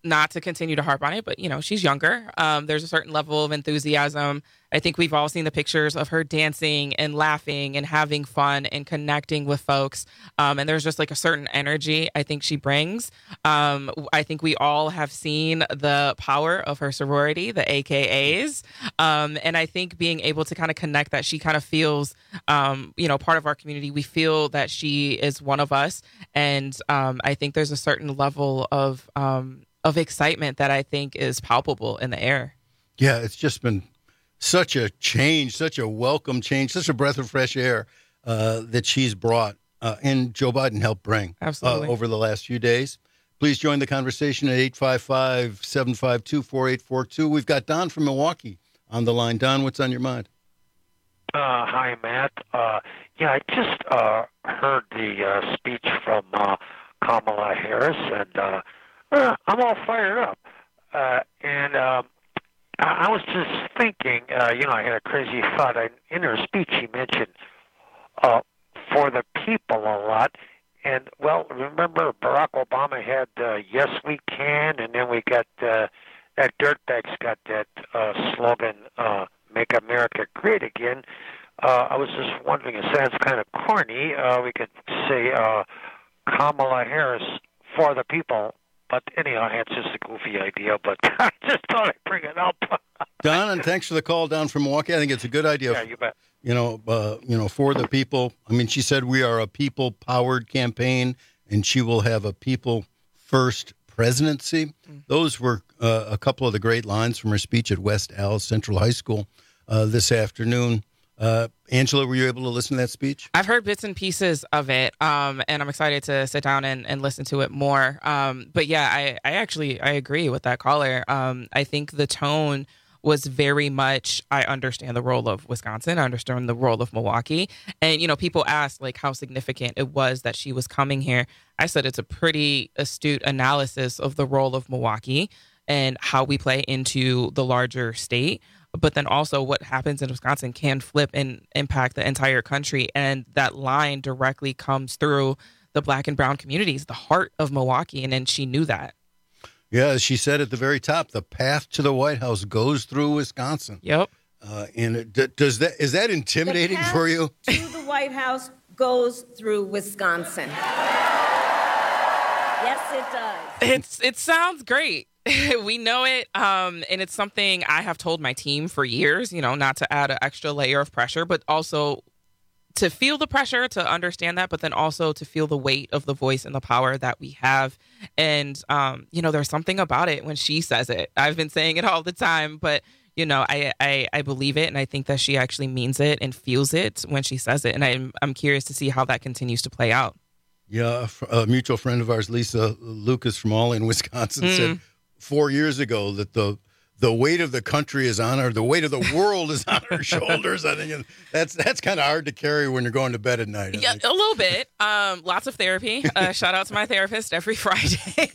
not to continue to harp on it, but, you know, she's younger. Um, there's a certain level of enthusiasm. I think we've all seen the pictures of her dancing and laughing and having fun and connecting with folks. Um, and there's just like a certain energy I think she brings. Um, I think we all have seen the power of her sorority, the A K As. Um, and I think being able to kind of connect that, she kind of feels, um, you know, part of our community. We feel that she is one of us. And um, I think there's a certain level of um, of excitement that I think is palpable in the air. Yeah, it's just been such a change, such a welcome change, such a breath of fresh air uh, that she's brought uh, and Joe Biden helped bring Absolutely. Uh, over the last few days. Please join the conversation at eight five five, seven five two, four eight four two. We've got Don from Milwaukee on the line. Don, what's on your mind? Uh, hi, Matt. Uh, yeah, I just uh, heard the uh, speech from uh, Kamala Harris, and uh, uh, I'm all fired up. Uh, and um, I was just thinking, uh, you know, I had a crazy thought. I, in her speech, she mentioned uh, for the people a lot. And, well, remember Barack Obama had uh, Yes, We Can, and then we got uh, that dirtbag's got that uh, slogan, uh, Make America Great Again. Uh, I was just wondering, it sounds kind of corny. Uh, we could say uh, Kamala Harris for the people. But anyhow, it's just a goofy idea, but I just thought I'd bring it up. Don, and thanks for the call down from Milwaukee. I think it's a good idea. Yeah, you bet. You know, uh, you know, for the people. I mean, she said we are a people-powered campaign, and she will have a people-first presidency. Mm-hmm. Those were uh, a couple of the great lines from her speech at West Allis Central High School uh, this afternoon. Uh, Angela, were you able to listen to that speech? I've heard bits and pieces of it, um, and I'm excited to sit down and, and listen to it more. Um, but yeah, I, I actually, I agree with that caller. Um, I think the tone was very much, I understand the role of Wisconsin. I understand the role of Milwaukee. And, you know, people asked like how significant it was that she was coming here. I said it's a pretty astute analysis of the role of Milwaukee and how we play into the larger state. But then also what happens in Wisconsin can flip and impact the entire country. And that line directly comes through the Black and brown communities, the heart of Milwaukee. And then she knew that. Yeah, as she said at the very top, the path to the White House goes through Wisconsin. Yep. Uh, and it, d- does that is that intimidating The path for you? to the White House goes through Wisconsin. Yes, it does. It's it sounds great. We know it, um, and it's something I have told my team for years, you know, not to add an extra layer of pressure, but also to feel the pressure, to understand that, but then also to feel the weight of the voice and the power that we have. And, um, you know, there's something about it when she says it. I've been saying it all the time, but, you know, I, I, I believe it, and I think that she actually means it and feels it when she says it. And I'm, I'm curious to see how that continues to play out. Yeah, a mutual friend of ours, Lisa Lucas from All in Wisconsin, mm. said four years ago that the the weight of the country is on her, the weight of the world is on her shoulders. I think that's that's kind of hard to carry when you're going to bed at night. I Yeah, think. a little bit. Um, lots of therapy. Uh, shout out to my therapist every Friday.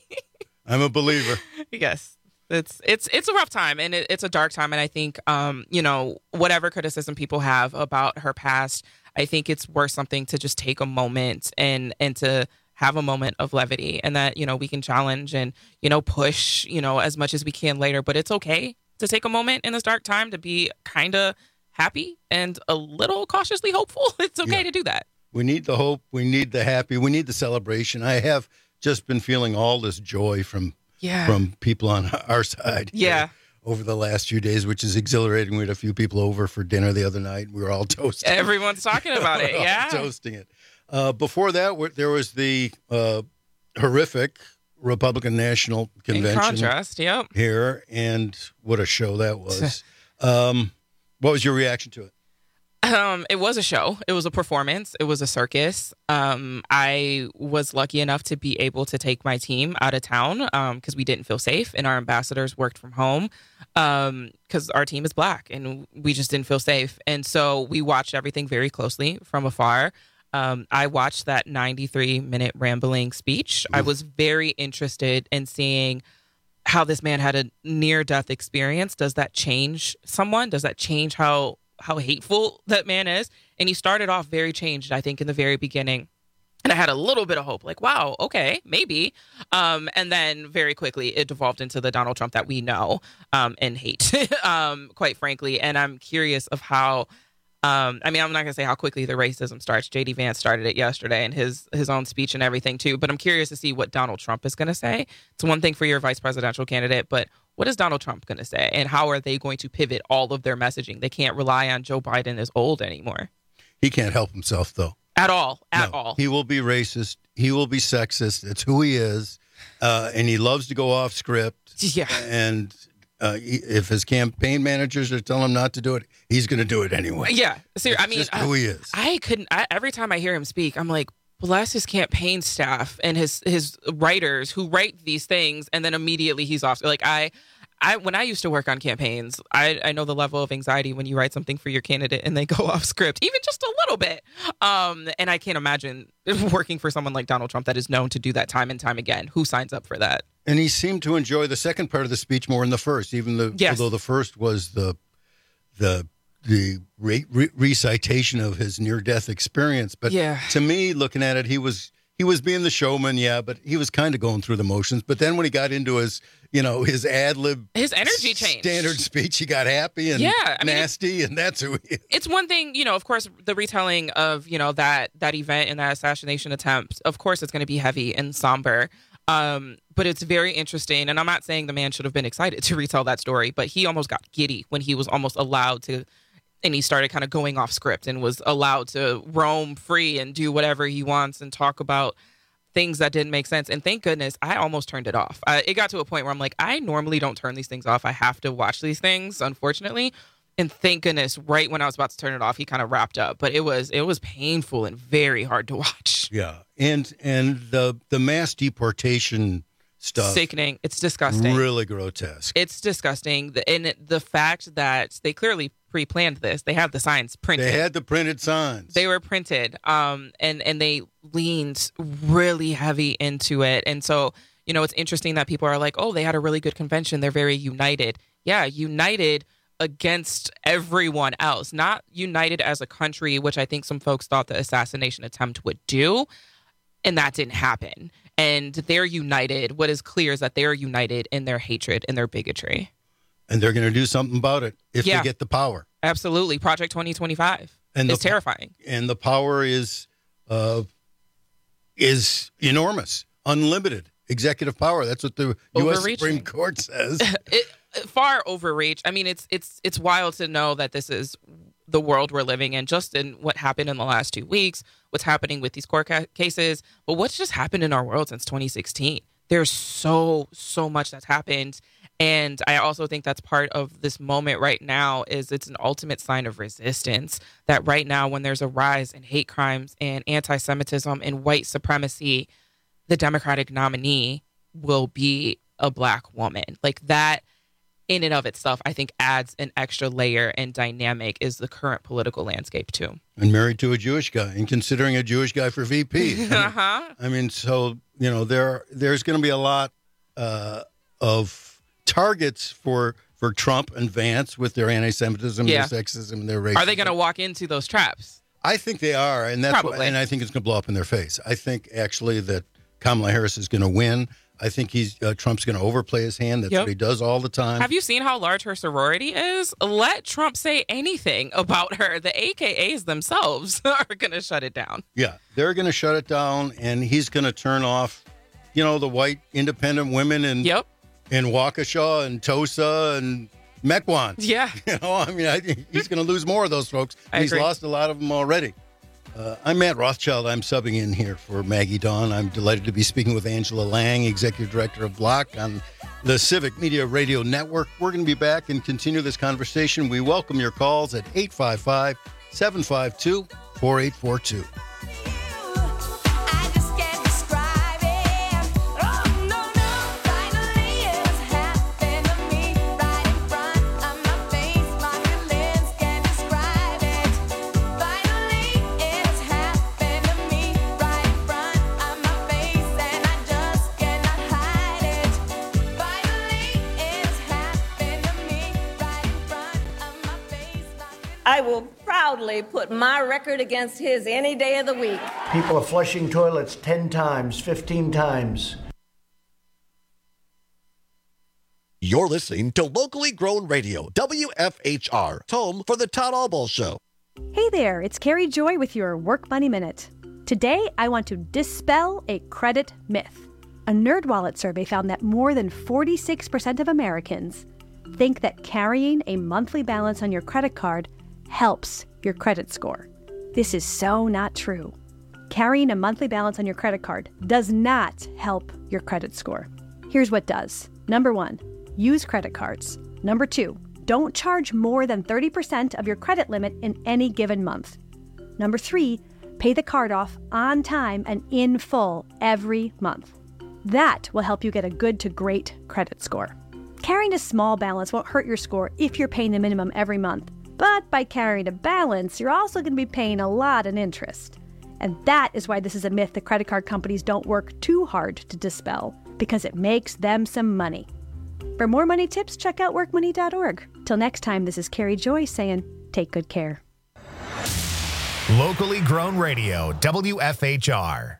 I'm a believer. Yes. It's it's it's a rough time, and it, it's a dark time. And I think, um, you know, whatever criticism people have about her past, I think it's worth something to just take a moment and and to have a moment of levity, and that, you know, we can challenge and, you know, push, you know, as much as we can later. But it's okay to take a moment in this dark time to be kind of happy and a little cautiously hopeful. It's okay Yeah. to do that. We need the hope. We need the happy. We need the celebration. I have just been feeling all this joy from Yeah. from people on our side. here Yeah. Over the last few days, which is exhilarating. We had a few people over for dinner the other night. We were all toasting. Everyone's talking about it. We were all Yeah. toasting it. Uh, before that, w- there was the uh, horrific Republican National Convention. In contrast, yep. Here, and what a show that was. um, what was your reaction to it? Um, it was a show. It was a performance. It was a circus. Um, I was lucky enough to be able to take my team out of town um, because we didn't feel safe, and our ambassadors worked from home um, because our team is Black, and we just didn't feel safe. And so we watched everything very closely from afar. Um, I watched that ninety-three minute rambling speech. I was very interested in seeing how this man had a near-death experience. Does that change someone? Does that change how how hateful that man is? And he started off very changed, I think, in the very beginning. And I had a little bit of hope, like, wow, okay, maybe. Um, and then very quickly it devolved into the Donald Trump that we know um, and hate, um, quite frankly. And I'm curious of how, um, I mean, I'm not going to say how quickly the racism starts. J D Vance started it yesterday in his, his own speech and everything, too. But I'm curious to see what Donald Trump is going to say. It's one thing for your vice presidential candidate, but what is Donald Trump going to say? And how are they going to pivot all of their messaging? They can't rely on Joe Biden is old anymore. He can't help himself, though. At all. At No, all. He will be racist. He will be sexist. It's who he is. Uh, and he loves to go off script. Yeah. And uh, he, if his campaign managers are telling him not to do it, he's going to do it anyway. Yeah. Ser- I mean, just who he is. I couldn't, I, every time I hear him speak, I'm like, bless his campaign staff and his, his writers who write these things. And then immediately he's off. Like I, I, when I used to work on campaigns, I, I know the level of anxiety when you write something for your candidate and they go off script, even just a little bit. Um, and I can't imagine working for someone like Donald Trump that is known to do that time and time again. Who signs up for that? And he seemed to enjoy the second part of the speech more than the first, even the, Yes. although the first was the the the re- re- recitation of his near-death experience. But Yeah. to me, looking at it, he was he was being the showman, yeah, but he was kind of going through the motions. But then when he got into his, you know, his ad lib, His energy changed. standard speech, he got happy and Yeah, I mean, nasty, and that's who he is. It's one thing, you know, of course, the retelling of, you know, that that event and that assassination attempt, of course, it's going to be heavy and somber. Um, but it's very interesting. And I'm not saying the man should have been excited to retell that story, but he almost got giddy when he was almost allowed to, and he started kind of going off script and was allowed to roam free and do whatever he wants and talk about things that didn't make sense. And thank goodness, I almost turned it off. Uh, it got to a point where I'm like, I normally don't turn these things off. I have to watch these things, unfortunately. And thank goodness, right when I was about to turn it off, he kind of wrapped up. But it was it was painful and very hard to watch. Yeah, and and the the mass deportation stuff, Sickening. It's disgusting. really grotesque. It's disgusting. The- And the fact that they clearly pre-planned this, they have the signs printed. They had the printed signs. They were printed, um, and and they leaned really heavy into it. And so, you know, it's interesting that people are like, "Oh, they had a really good convention. They're very united." Yeah, united against everyone else, not united as a country, which I think some folks thought the assassination attempt would do, and that didn't happen. And they're united. What is clear is that they're united in their hatred and their bigotry. And they're going to do something about it if Yeah. they get the power. Absolutely. Project twenty twenty-five. And It's the- terrifying. And the power is uh, is enormous, unlimited executive power. That's what the U S Overreaching. Supreme Court says. it, far overreach. I mean, it's it's it's wild to know that this is the world we're living in, just in what happened in the last two weeks, what's happening with these court ca- cases, but what's just happened in our world since twenty sixteen. There's so, so much that's happened. And I also think that's part of this moment right now is it's an ultimate sign of resistance that right now when there's a rise in hate crimes and anti-Semitism and white supremacy, the Democratic nominee will be a Black woman. Like that in and of itself, I think adds an extra layer and dynamic is the current political landscape too. And married to a Jewish guy, and considering a Jewish guy for V P. I mean, uh-huh. I mean so, you know, there there's going to be a lot uh, of targets for for Trump and Vance with their anti-Semitism, Yeah. their sexism, and their racism. Are they going to walk into those traps? I think they are, and that's what, Probably. and I think it's going to blow up in their face. I think actually that Kamala Harris is going to win. I think he's uh, Trump's going to overplay his hand. That's Yep. what he does all the time. Have you seen how large her sorority is? Let Trump say anything about her. The A K As themselves are going to shut it down. Yeah, they're going to shut it down, and he's going to turn off, you know, the white independent women in yep. in Waukesha and Tosa and Mequon. Yeah. You know, I mean, I think he's going to lose more of those folks. I He's agree. lost a lot of them already. Uh, I'm Matt Rothschild. I'm subbing in here for Maggie Dawn. I'm delighted to be speaking with Angela Lang, Executive Director of Block on the Civic Media Radio Network. We're going to be back and continue this conversation. We welcome your calls at eight five five, seven five two, four eight four two. I will proudly put my record against his any day of the week. People are flushing toilets ten times, fifteen times. You're listening to Locally Grown Radio, W F H R, home for the Todd Albaugh Show. Hey there, it's Carrie Joy with your Work Money Minute. Today, I want to dispel a credit myth. A NerdWallet survey found that more than forty-six percent of Americans think that carrying a monthly balance on your credit card helps your credit score. This is so not true. Carrying a monthly balance on your credit card does not help your credit score. Here's what does. Number one, use credit cards. Number two, don't charge more than thirty percent of your credit limit in any given month. Number three, pay the card off on time and in full every month. That will help you get a good to great credit score. Carrying a small balance won't hurt your score if you're paying the minimum every month. But by carrying a balance, you're also going to be paying a lot in interest. And that is why this is a myth that credit card companies don't work too hard to dispel, because it makes them some money. For more money tips, check out work money dot org. Till next time, this is Carrie Joy saying, take good care. Locally Grown Radio, W F H R.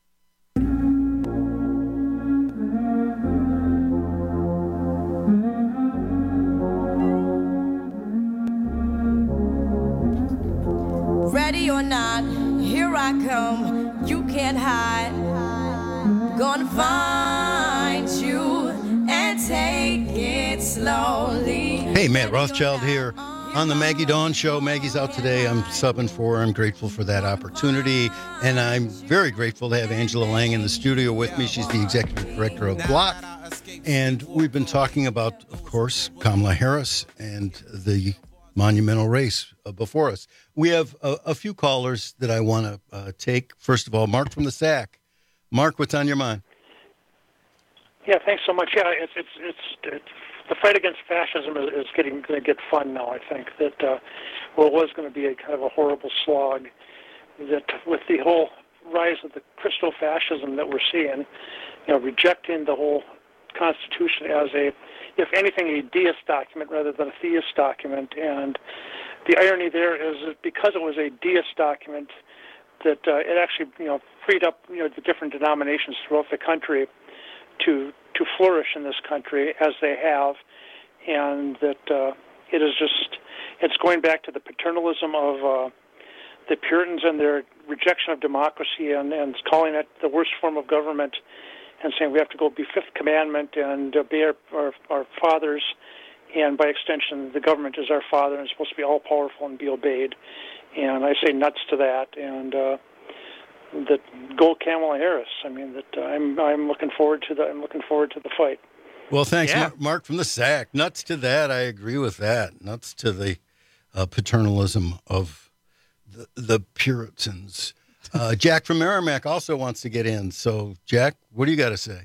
Ready or not, here I come. You can't hide. Gonna find you and take it slowly. Hey, Matt Rothschild here on the Maggie Dawn Show. Maggie's out today. I'm subbing for her. I'm grateful for that opportunity. And I'm very grateful to have Angela Lang in the studio with me. She's the executive director of Block. And we've been talking about, of course, Kamala Harris and the monumental race uh, before us. We have a, a few callers that I want to uh, take. First of all, Mark from the S A C. Mark, what's on your mind? Yeah, thanks so much. Yeah, it's it's it's, it's the fight against fascism is, is getting going to get fun now. I think that uh, well, it was going to be a kind of a horrible slog. That with the whole rise of the Christo fascism that we're seeing, you know, rejecting the whole Constitution as a, if anything, a deist document rather than a theist document. And the irony there is that because it was a deist document, that uh, it actually, you know, freed up, you know, the different denominations throughout the country to to flourish in this country as they have, and that uh, it is just, it's going back to the paternalism of uh, the Puritans and their rejection of democracy, and, and calling it the worst form of government, and saying we have to go be Fifth Commandment and obey our, our, our fathers, and by extension, the government is our father and is supposed to be all-powerful and be obeyed. And I say nuts to that, and uh, that go Kamala Harris. I mean, that uh, I'm I'm looking forward to the I'm looking forward to the fight. Well, thanks, Yeah. Mark, Mark from the S A C. Nuts to that. I agree with that. Nuts to the uh, paternalism of the, the Puritans. Uh, Jack from Merrimack also wants to get in. So, Jack, what do you got to say?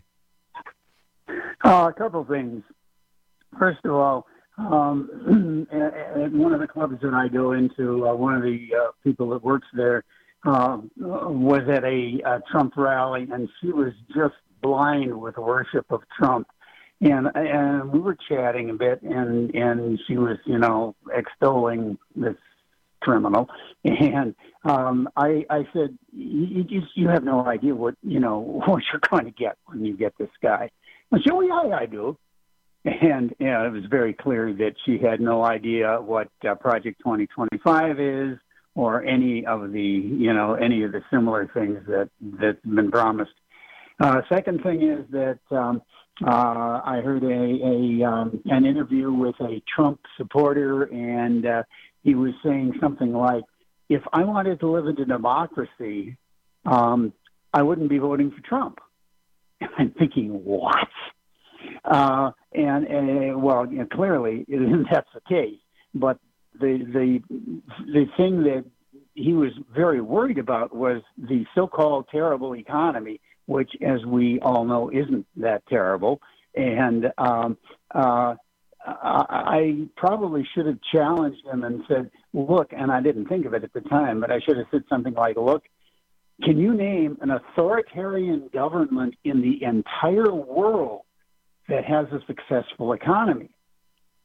Uh, a couple things. First of all, um, at, at one of the clubs that I go into, uh, one of the uh, people that works there uh, was at a, a Trump rally, and she was just blind with worship of Trump. And and we were chatting a bit, and, and she was, you know, extolling this criminal. And um, I I said, you, you just you have no idea what you know what you're going to get when you get this guy. And she said, oh yeah, I do. And you know, it was very clear that she had no idea what uh, Project twenty twenty-five is, or any of the you know any of the similar things that that's been promised. Uh, second thing is that um, uh, I heard a, a um, an interview with a Trump supporter, and uh, he was saying something like, "If I wanted to live in a democracy, um, I wouldn't be voting for Trump." I'm thinking, what? Uh, and, and well, you know, clearly that's the case. But the the the thing that he was very worried about was the so-called terrible economy, which, as we all know, isn't that terrible. And um, uh, I, I probably should have challenged him and said, "Look," and I didn't think of it at the time, but I should have said something like, "Look, can you name an authoritarian government in the entire world that has a successful economy?"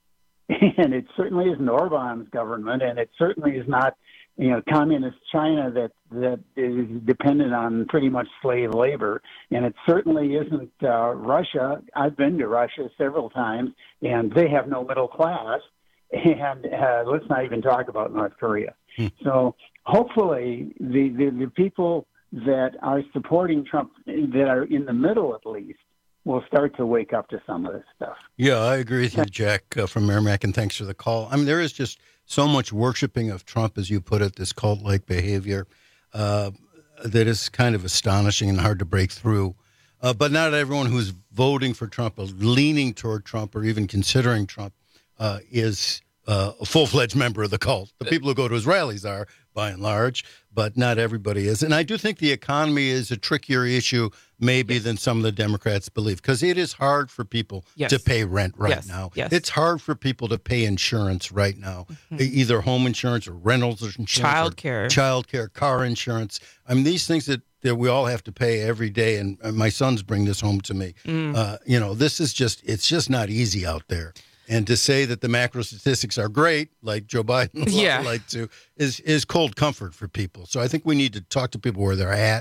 And it certainly isn't Orban's government, and it certainly is not, you know, communist China that that is dependent on pretty much slave labor, and it certainly isn't uh, Russia. I've been to Russia several times, and they have no middle class. And uh, let's not even talk about North Korea. Hmm. So hopefully, the, the the people that are supporting Trump, that are in the middle at least, will start to wake up to some of this stuff. Yeah, I agree with you, Jack, uh, from Merrimack, and thanks for the call. I mean, there is just so much worshiping of Trump, as you put it, this cult-like behavior, uh, that is kind of astonishing and hard to break through. Uh, but not everyone who's voting for Trump or leaning toward Trump or even considering Trump uh, is uh, a full-fledged member of the cult. The people who go to his rallies are, by and large, but not everybody is. And I do think the economy is a trickier issue maybe yes. than some of the Democrats believe, because it is hard for people yes. to pay rent right yes. now. Yes. It's hard for people to pay insurance right now, mm-hmm. either home insurance or rentals insurance. Child care. Child care, car insurance. I mean, these things that, that we all have to pay every day, and my sons bring this home to me. Mm. Uh, you know, this is just, it's just not easy out there. And to say that the macro statistics are great, like Joe Biden would yeah. like to, is is cold comfort for people. So I think we need to talk to people where they're at,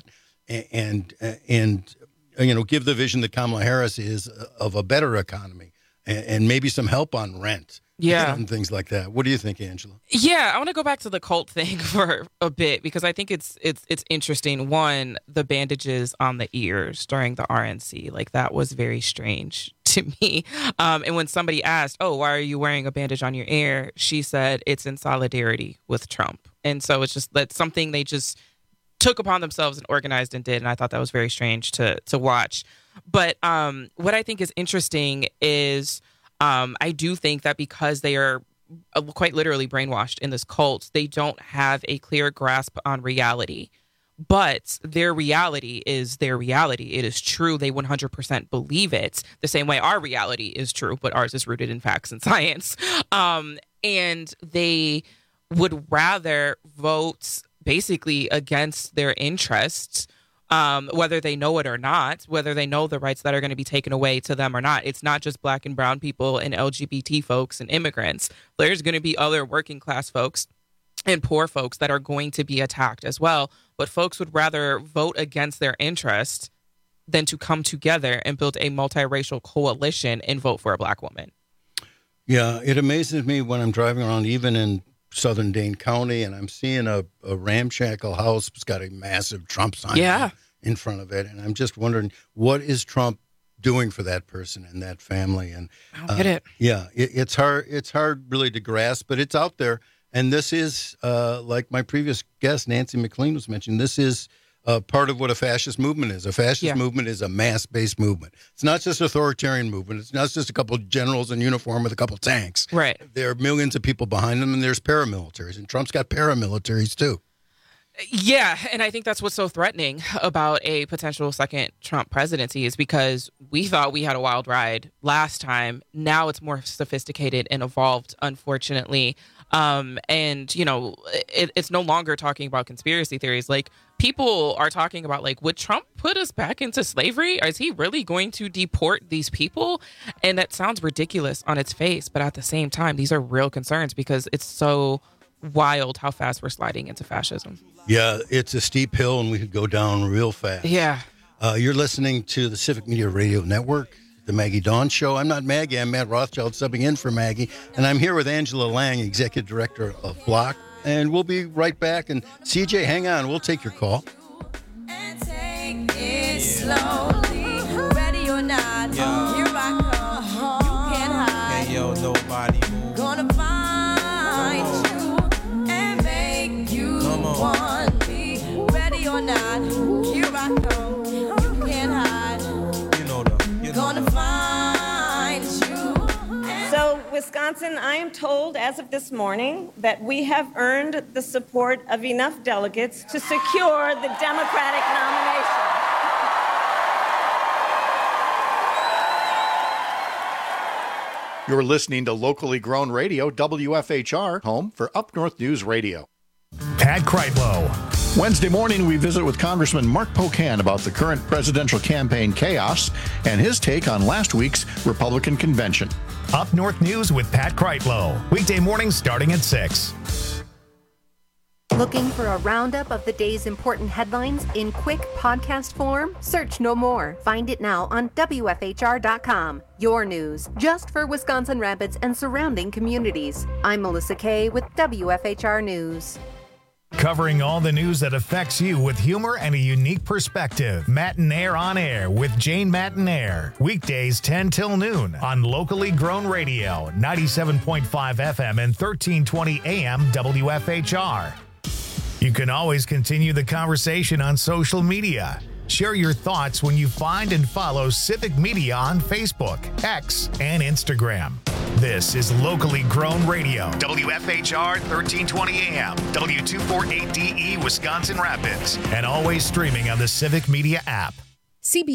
and and, and you know, give the vision that Kamala Harris is of a better economy, and, and maybe some help on rent. Yeah. And things like that. What do you think, Angela? Yeah, I want to go back to the cult thing for a bit, because I think it's it's it's interesting. One, the bandages on the ears during the R N C, like that was very strange to me. Um, and when somebody asked, oh, why are you wearing a bandage on your ear? She said it's in solidarity with Trump. And so it's just that's something they just took upon themselves and organized and did. And I thought that was very strange to to watch. But um, what I think is interesting is Um, I do think that because they are quite literally brainwashed in this cult, they don't have a clear grasp on reality. But their reality is their reality. It is true. They one hundred percent believe it, the same way our reality is true, but ours is rooted in facts and science. Um, and they would rather vote basically against their interests, Um, whether they know it or not, whether they know the rights that are going to be taken away to them or not. It's not just black and brown people and L G B T folks and immigrants. There's going to be other working class folks and poor folks that are going to be attacked as well. But folks would rather vote against their interest than to come together and build a multiracial coalition and vote for a black woman. Yeah, it amazes me when I'm driving around, even in southern Dane County, and I'm seeing a, a ramshackle house. It's got a massive Trump sign yeah. in front of it. And I'm just wondering, what is Trump doing for that person and that family? And I don't get uh, it. Yeah, it, it's hard. It's hard really to grasp, but it's out there. And this is, uh, like my previous guest, Nancy McLean, was mentioning, this is uh, part of what a fascist movement is. A fascist yeah. movement is a mass-based movement. It's not just an authoritarian movement. It's not just a couple of generals in uniform with a couple of tanks. Right. There are millions of people behind them, and there's paramilitaries. And Trump's got paramilitaries, too. Yeah, and I think that's what's so threatening about a potential second Trump presidency is because we thought we had a wild ride last time. Now it's more sophisticated and evolved, unfortunately. Um, and, you know, it, it's no longer talking about conspiracy theories. Like, people are talking about, like, would Trump put us back into slavery? Is he really going to deport these people? And that sounds ridiculous on its face. But at the same time, these are real concerns because it's so wild how fast we're sliding into fascism. Yeah, it's a steep hill, and we could go down real fast. Yeah. Uh, you're listening to the Civic Media Radio Network, the Maggie Dawn Show. I'm not Maggie. I'm Matt Rothschild, subbing in for Maggie. And I'm here with Angela Lang, Executive Director of Block. And we'll be right back. And C J, hang on. We'll take your call. And take it slowly. Ready or not, yeah. Here I come. You can't hide. Hey, yo, nobody move. Gonna find you and make you want me. Ready or not, here I come. You can't hide. You know them. You know Gonna them. find you. So, Wisconsin, I am told as of this morning that we have earned the support of enough delegates to secure the Democratic nomination. You're listening to locally grown radio, W F H R, home for Up North News Radio. Pat Kreitlow. Wednesday morning, we visit with Congressman Mark Pocan about the current presidential campaign chaos and his take on last week's Republican convention. Up North News with Pat Kreitlow. Weekday mornings starting at six. Looking for a roundup of the day's important headlines in quick podcast form? Search No More. Find it now on W F H R dot com. Your news, just for Wisconsin Rapids and surrounding communities. I'm Melissa Kay with W F H R News. Covering all the news that affects you with humor and a unique perspective. Matinaire on Air with Jane Matinaire. Weekdays ten till noon on locally grown radio, ninety-seven point five F M and thirteen twenty A M W F H R. You can always continue the conversation on social media. Share your thoughts when you find and follow Civic Media on Facebook, X, and Instagram. This is locally grown radio. W F H R thirteen twenty A M, W two forty-eight D E Wisconsin Rapids, and always streaming on the Civic Media app. C B